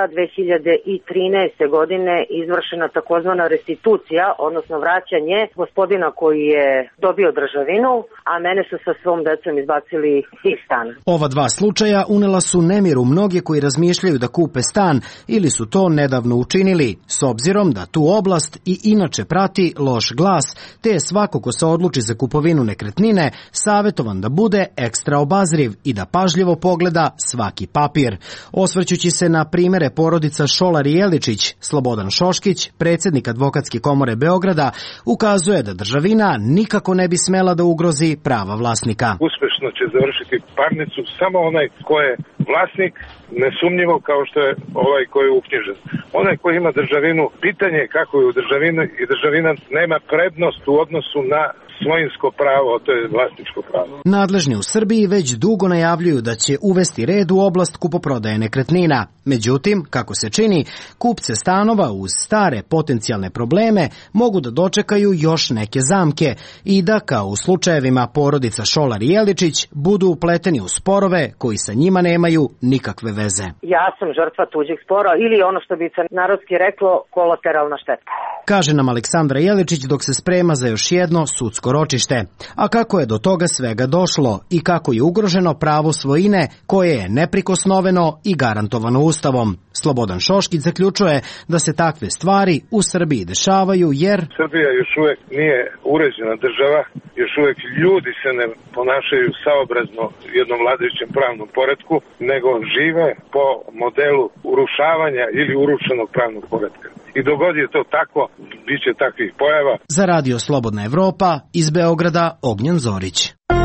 2013. godine izvršena takozvana restitucija, odnosno vraćanje gospodina koji je dobio državinu, a mene su sa svom decom izbacili iz stana. Ova 2 slučaja unela su nemir u mnoge koji razmišljaju da kupe stan ili su to nedavno učinili, s obzirom da tu oblast i inače prati loš glas, te je svako ko se odluči za kupovinu nekretnine savjetovan da bude ekstra obazriv i da pažljivo pogleda svaki papir. Osvrćući se na primere porodica Šolar i Jeličić, Slobodan Šoškić, predsjednik Advokatske komore Beograda, ukazuje da državina nikako ne bi smela da ugrozi prava vlasnika. Uspešno će završiti parnicu samo onaj ko je vlasnik, nesumnjivo kao što je ovaj koji je uknjižen. Onaj koji ima državinu, pitanje je kako je u državini i državina nema prednost u odnosu na svojinsko pravo, to je vlasničko pravo. Nadležni u Srbiji već dugo najavljuju da će uvesti red u oblast kupoprodaje nekretnina. Međutim, kako se čini, kupce stanova uz stare potencijalne probleme mogu da dočekaju još neke zamke i da, kao u slučajevima porodica Šolar i Jeličić, budu upleteni u sporove koji sa njima nemaju nikakve veze. Ja sam žrtva tuđeg spora ili ono što bi se narodski reklo kolateralna šteta. Kaže nam Aleksandra Jeličić dok se sprema za još jedno sudsko ročište. A kako je do toga svega došlo i kako je ugroženo pravo svojine koje je neprikosnoveno i garantovano Ustavom. Slobodan Šoškić zaključuje da se takve stvari u Srbiji dešavaju jer Srbija još uvek nije uređena država, još uvek ljudi se ne ponašaju saobrazno jednom vladajućem pravnom poretku, nego žive po modelu urušavanja ili urušenog pravnog poretka. I dok god je to tako, bit će takvih pojava. Za Radio Slobodna Evropa iz Beograda Ognjen Zorić.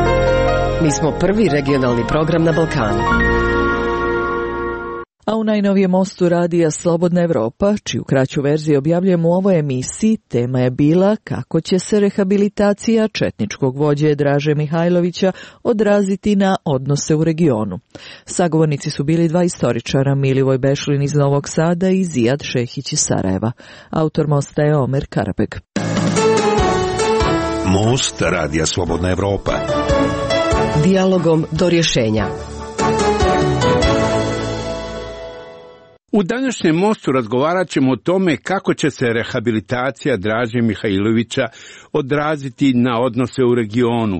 Mi smo prvi regionalni program na Balkanu. A u najnovijem mostu radija Slobodna Evropa, čiju kraću verziju objavljujemo u ovoj emisiji, tema je bila kako će se rehabilitacija četničkog vođe Draže Mihajlovića odraziti na odnose u regionu. Sagovornici su bili 2 istoričara, Milivoj Bešlin iz Novog Sada i Zijad Šehić iz Sarajeva. Autor mosta je Omer Karabeg. Most radija Slobodna Evropa. Dijalogom do rješenja. U današnjem mostu razgovarat ćemo o tome kako će se rehabilitacija Draže Mihajlovića odraziti na odnose u regionu.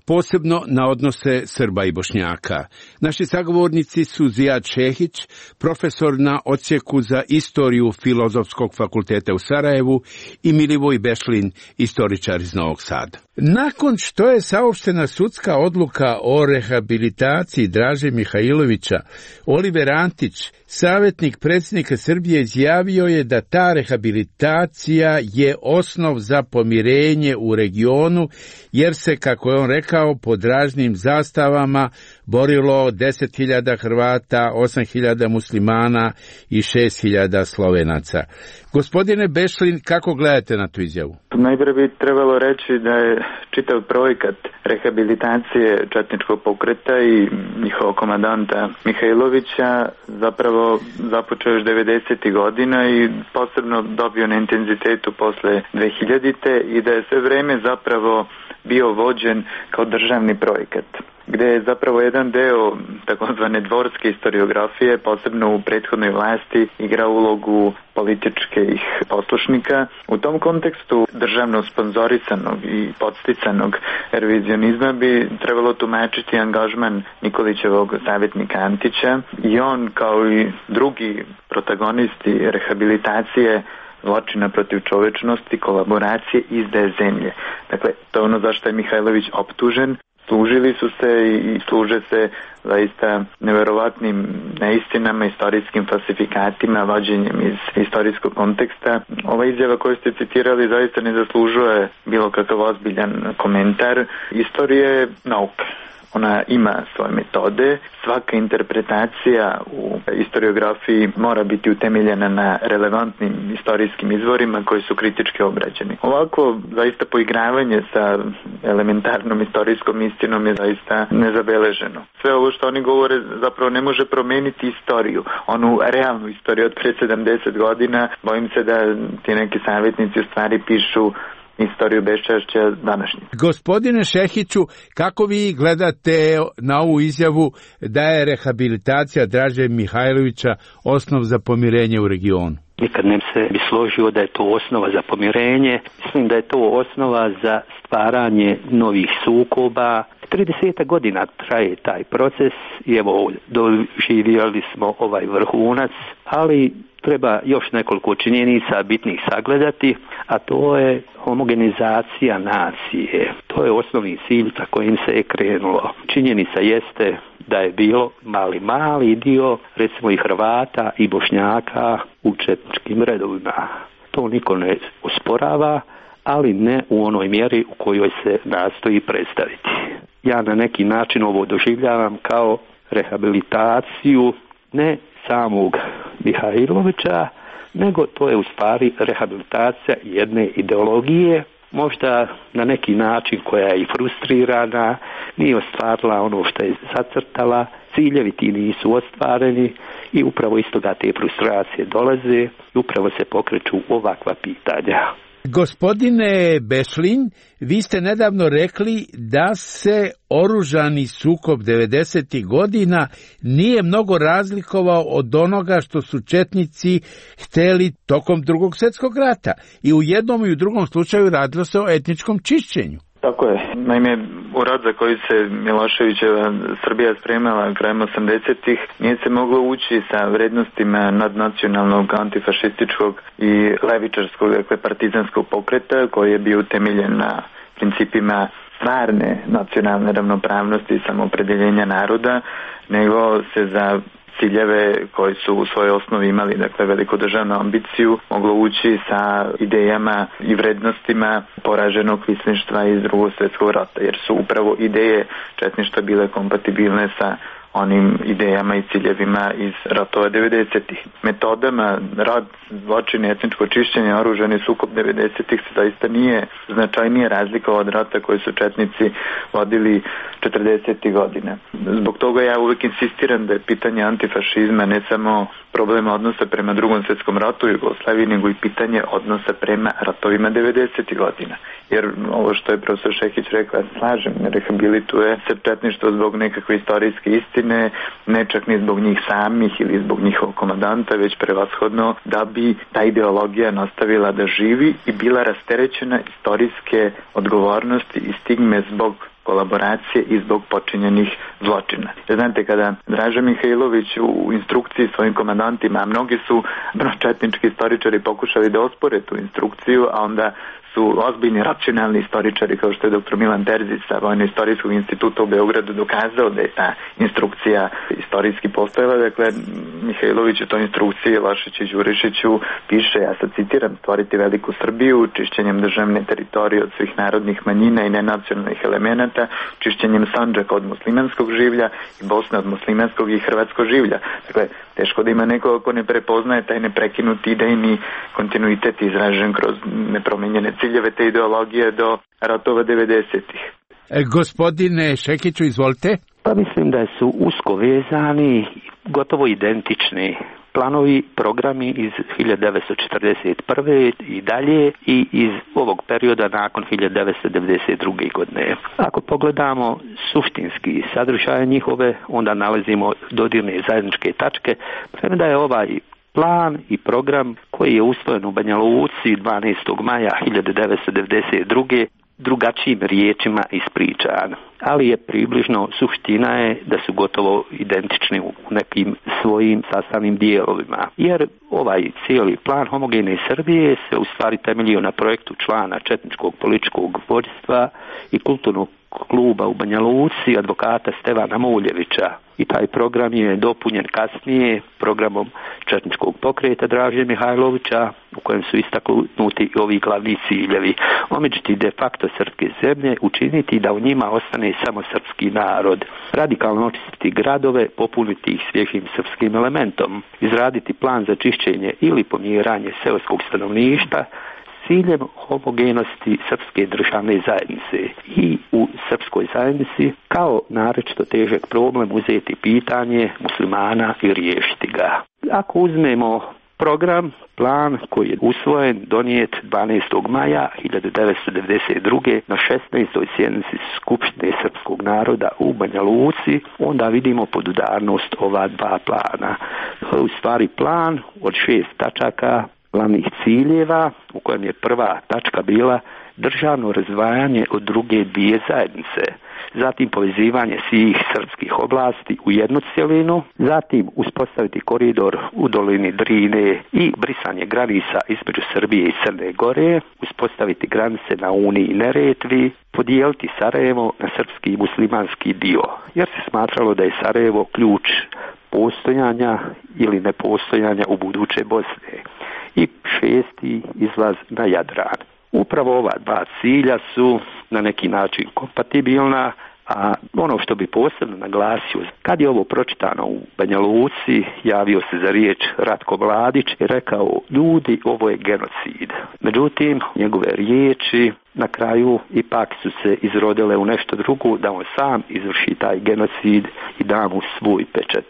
posebno na odnose Srba i Bošnjaka. Naši sagovornici su Zijad Šehić, profesor na odsjeku za istoriju Filozofskog fakulteta u Sarajevu, i Milivoj Bešlin, istoričar iz Novog Sada. Nakon što je saopštena sudska odluka o rehabilitaciji Draže Mihajlovića, Oliver Antić, savjetnik predsjednika Srbije, izjavio je da ta rehabilitacija je osnov za pomirenje u regionu, jer se, kako je on rekao, pod raznim zastavama borilo 10.000 Hrvata, 8.000 muslimana i 6.000 Slovenaca. Gospodine Bešlin, kako gledate na tu izjavu? Najprije bi trebalo reći da je čitav projekat rehabilitacije četničkog pokreta i njihovog komandanta Mihajlovića zapravo započeo još 90. godina i posebno dobio na intenzitetu posle 2000. i da je sve vreme zapravo bio vođen kao državni projekat, gde je zapravo jedan deo takozvane dvorske historiografije, posebno u prethodnoj vlasti, igrao ulogu političkih poslušnika. U tom kontekstu državno sponzorisanog i podsticanog revizionizma bi trebalo tumačiti angažman Nikolićevog savjetnika Antića, i on, kao i drugi protagonisti rehabilitacije zločina protiv čovečnosti, kolaboracije, izdaje zemlje. Dakle, to je ono zašto je Mihajlović optužen. Služili su se i služe se zaista neverovatnim neistinama, istorijskim falsifikatima, vađenjem iz istorijskog konteksta. Ova izjava koju ste citirali zaista ne zaslužuje bilo kakav ozbiljan komentar. Istorija je nauka. Ona ima svoje metode. Svaka interpretacija u historiografiji mora biti utemeljena na relevantnim istorijskim izvorima koji su kritički obrađeni. Ovako, zaista poigravanje sa elementarnom istorijskom istinom je zaista nezabeleženo. Sve ovo što oni govore zapravo ne može promeniti istoriju. Onu realnu istoriju od pre 70 godina, bojim se da ti neki savjetnici u stvari pišu istoriju beščašća današnje. Gospodine Šehiću, kako vi gledate na ovu izjavu da je rehabilitacija Draže Mihajlovića osnov za pomirenje u regionu? Nikad ne se bi složio da je to osnova za pomirenje. Mislim da je to osnova za stvaranje novih sukoba. 30 godina traje taj proces i evo doživjeli smo ovaj vrhunac, ali treba još nekoliko činjenica bitnih sagledati, a to je homogenizacija nacije. To je osnovni cilj sa kojim se je krenulo. Činjenica jeste da je bilo mali dio, recimo i Hrvata i Bošnjaka u četničkim redovima. To niko ne osporava, ali ne u onoj mjeri u kojoj se nastoji predstaviti. Ja na neki način ovo doživljavam kao rehabilitaciju ne samog Mihajlovića, nego to je u stvari rehabilitacija jedne ideologije, možda na neki način koja je i frustrirana, nije ostvarila ono što je zacrtala, ciljevi ti nisu ostvareni i upravo iz toga te frustracije dolaze i upravo se pokreću ovakva pitanja. Gospodine Bešlin, vi ste nedavno rekli da se oružani sukob 90. godina nije mnogo razlikovao od onoga što su četnici hteli tokom Drugog svjetskog rata. I u jednom i u drugom slučaju radilo se o etničkom čišćenju. Tako je. Naime, u rat za koji se Miloševićeva Srbija spremala krajem 80-ih nije se moglo ući sa vrednostima nadnacionalnog, antifašističkog i levičarskog, dakle partizanskog pokreta koji je bio utemeljen na principima stvarne nacionalne ravnopravnosti i samoopredeljenja naroda, nego se za ciljeve koji su u svojoj osnovi imali, dakle velikodržavnu ambiciju, moglo ući sa idejama i vrednostima poraženog kvisništva iz Drugog svjetskog rata, jer su upravo ideje četništva bile kompatibilne sa onim idejama i ciljevima iz ratova 90-ih. Metodama rad, zločine, etničko čišćenje, oružani sukob 90-ih se zaista nije značajnije razlikovao od rata koji su četnici vodili 40-ih godina. Zbog toga ja uvijek insistiram da je pitanje antifašizma ne samo problema odnosa prema Drugom svjetskom ratu u Jugoslaviji, nego i pitanje odnosa prema ratovima 90-ih godina. Jer ovo što je profesor Šehić rekao, ja slažem, ne rehabilituje se četništvo zbog nekakve istorijske istine, ne čak ni zbog njih samih ili zbog njihovog komandanta, već prevashodno da bi ta ideologija nastavila da živi i bila rasterećena istorijske odgovornosti i stigme zbog kolaboracije i zbog počinjenih zločina. Znate, kada Draža Mihajlović u instrukciji svojim komandantima, a mnogi su četnički istoričari pokušali da ospore tu instrukciju, a onda su ozbiljni racionalni istoričari kao što je dr. Milan Terzić sa Vojno-istorijskog instituta u Beogradu dokazao da je ta instrukcija istorijski postojala. Dakle, Mihajlović u toj instrukciji Lašić i Đurišiću piše, ja sad citiram, stvoriti veliku Srbiju čišćenjem državne teritorije od svih narodnih manjina i nenacionalnih elemenata, čišćenjem Sandžaka od muslimanskog življa i Bosne od muslimanskog i hrvatskog življa. Dakle, teško da ima neko ko ne prepoznaje taj neprekinuti idejni kontinuitet izražen kroz nepromenjene ciljeve te ideologije do ratova 90-ih. Gospodine Šekiću, izvolite. Pa mislim da su usko vezani, gotovo identični planovi, programi iz 1941. i dalje i iz ovog perioda nakon 1992. godine. Ako pogledamo suštinski sadržaj njihove, onda nalazimo dodirne zajedničke tačke, premda je ovaj plan i program koji je usvojen u Banja Luci 12. maja 1992. drugačijim riječima ispričan, ali je približno, suština je da su gotovo identični u nekim svojim sastavnim dijelovima. Jer ovaj cijeli plan homogene Srbije se u stvari temeljio na projektu člana četničkog političkog vođstva i kulturnog kluba u Banja Luci, advokata Stevana Muljevića. I taj program je dopunjen kasnije programom četničkog pokreta Draže Mihajlovića, u kojem su istaknuti ovi glavni ciljevi. Omeđiti de facto srpske zemlje, učiniti da u njima ostane samo srpski narod, radikalno očistiti gradove, popuniti ih svježim srpskim elementom, izraditi plan za čišćenje ili pomjeranje seoskog stanovništva, ciljem homogenosti srpske državne zajednice i u srpskoj zajednici kao naročito težak problem uzeti pitanje muslimana i riješiti ga. Ako uzmemo program, plan koji je usvojen, donijet 12. maja 1992. na 16. sjednici Skupštine srpskog naroda u Banja Luci, onda vidimo podudarnost ova dva plana. U stvari plan od 6 tačaka glavnih ciljeva, u kojem je prva tačka bila državno razdvajanje od druge dvije zajednice, zatim povezivanje svih srpskih oblasti u jednu cjelinu, zatim uspostaviti koridor u dolini Drine i brisanje granica između Srbije i Crne Gore, uspostaviti granice na Uni i Neretvi, podijeliti Sarajevo na srpski i muslimanski dio, jer se smatralo da je Sarajevo ključ postojanja ili nepostojanja u buduće Bosne. I 6. izlaz na Jadran. Upravo ova dva cilja su na neki način kompatibilna, a ono što bi posebno naglasio, kad je ovo pročitano u Banja Luci, javio se za riječ Ratko Mladić i rekao, ljudi, ovo je genocid. Međutim, njegove riječi na kraju ipak su se izrodile u nešto drugo, da on sam izvrši taj genocid i da mu svoj pečat.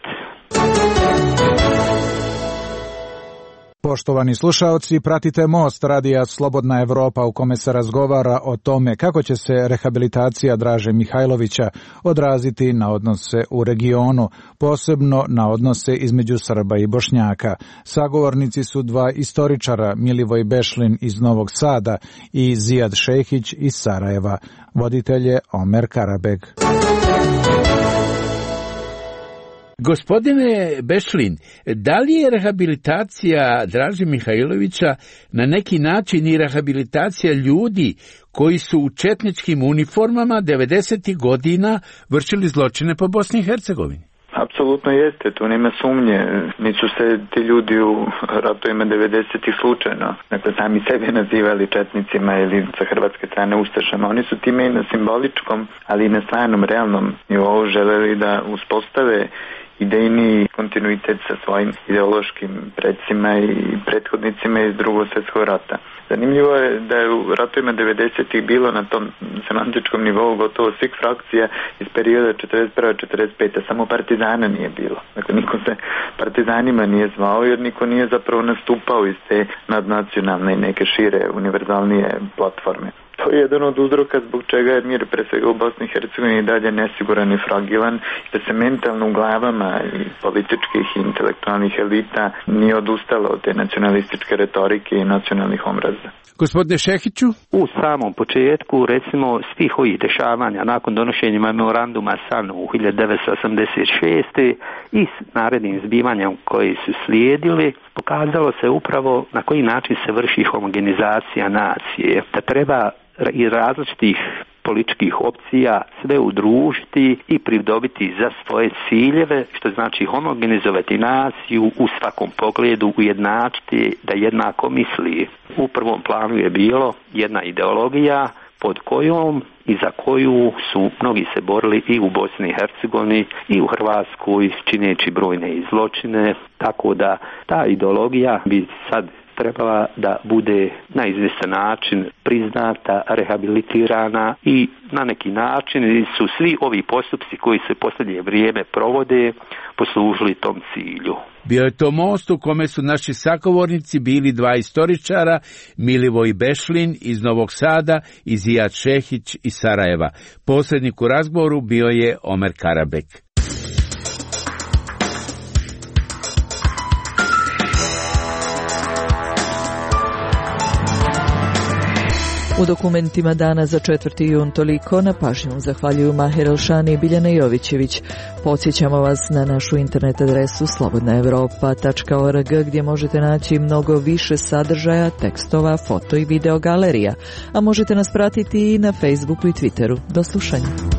Poštovani slušaoci, pratite Most radija Slobodna Evropa u kome se razgovara o tome kako će se rehabilitacija Draže Mihajlovića odraziti na odnose u regionu, posebno na odnose između Srba i Bošnjaka. Sagovornici su dva istoričara, Milivoj Bešlin iz Novog Sada i Zijad Šehić iz Sarajeva. Voditelj je Omer Karabeg. Gospodine Bešlin, da li je rehabilitacija Draže Mihajlovića na neki način i rehabilitacija ljudi koji su u četničkim uniformama 90. godina vršili zločine po Bosni i Hercegovini? Apsolutno jeste, tu nema sumnje. Nisu se ti ljudi u ratovima 90-ih slučajno, dakle, sami sebe nazivali četnicima ili sa hrvatske strane ustašama. Oni su time i na simboličkom, ali i na stvarnom, realnom nivou želeli da uspostave idejni kontinuitet sa svojim ideološkim predsima i prethodnicima iz Drugog svjetskog rata. Zanimljivo je da je u ratovima 90-ih bilo na tom semantičkom nivou gotovo svih frakcija iz perioda 41-45, samo partizana nije bilo. Dakle, niko se partizanima nije zvao jer niko nije zapravo nastupao iz te nadnacionalne i neke šire univerzalnije platforme. To je jedan od uzroka zbog čega je mir pre svega u Bosni i Hercegovini dalje nesiguran i fragilan, da se mentalno u glavama i političkih i intelektualnih elita nije odustalo od te nacionalističke retorike i nacionalnih omraza. Gospodine Šehiću? U samom početku, recimo, svih ovih dešavanja nakon donošenja memoranduma SANU u 1986. i s narednim zbivanjem koji su slijedili, pokazalo se upravo na koji način se vrši homogenizacija nacije. Da treba iz različitih političkih opcija sve udružiti i pridobiti za svoje ciljeve, što znači homogenizovati naciju u svakom pogledu, ujednačiti da jednako misli. U prvom planu je bilo jedna ideologija pod kojom i za koju su mnogi se borili i u Bosni i Hercegovini i u Hrvatskoj, čineći brojne zločine, tako da ta ideologija bi sad trebala da bude na izvjestan način priznata, rehabilitirana i na neki način su svi ovi postupci koji se posljednje vrijeme provode poslužili tom cilju. Bio je to most u kome su naši sagovornici bili dva istoričara, Milivoj Bešlin iz Novog Sada i Zijad Šehić iz Sarajeva. Posrednik u razgovoru bio je Omer Karabek. U dokumentima dana za 4. jun toliko, na pažnju zahvaljuju Mahir Elšani i Biljana Jovićević. Podsjećamo vas na našu internet adresu slobodnaevropa.org gdje možete naći mnogo više sadržaja, tekstova, foto i video galerija, a možete nas pratiti i na Facebooku i Twitteru. Do slušanja.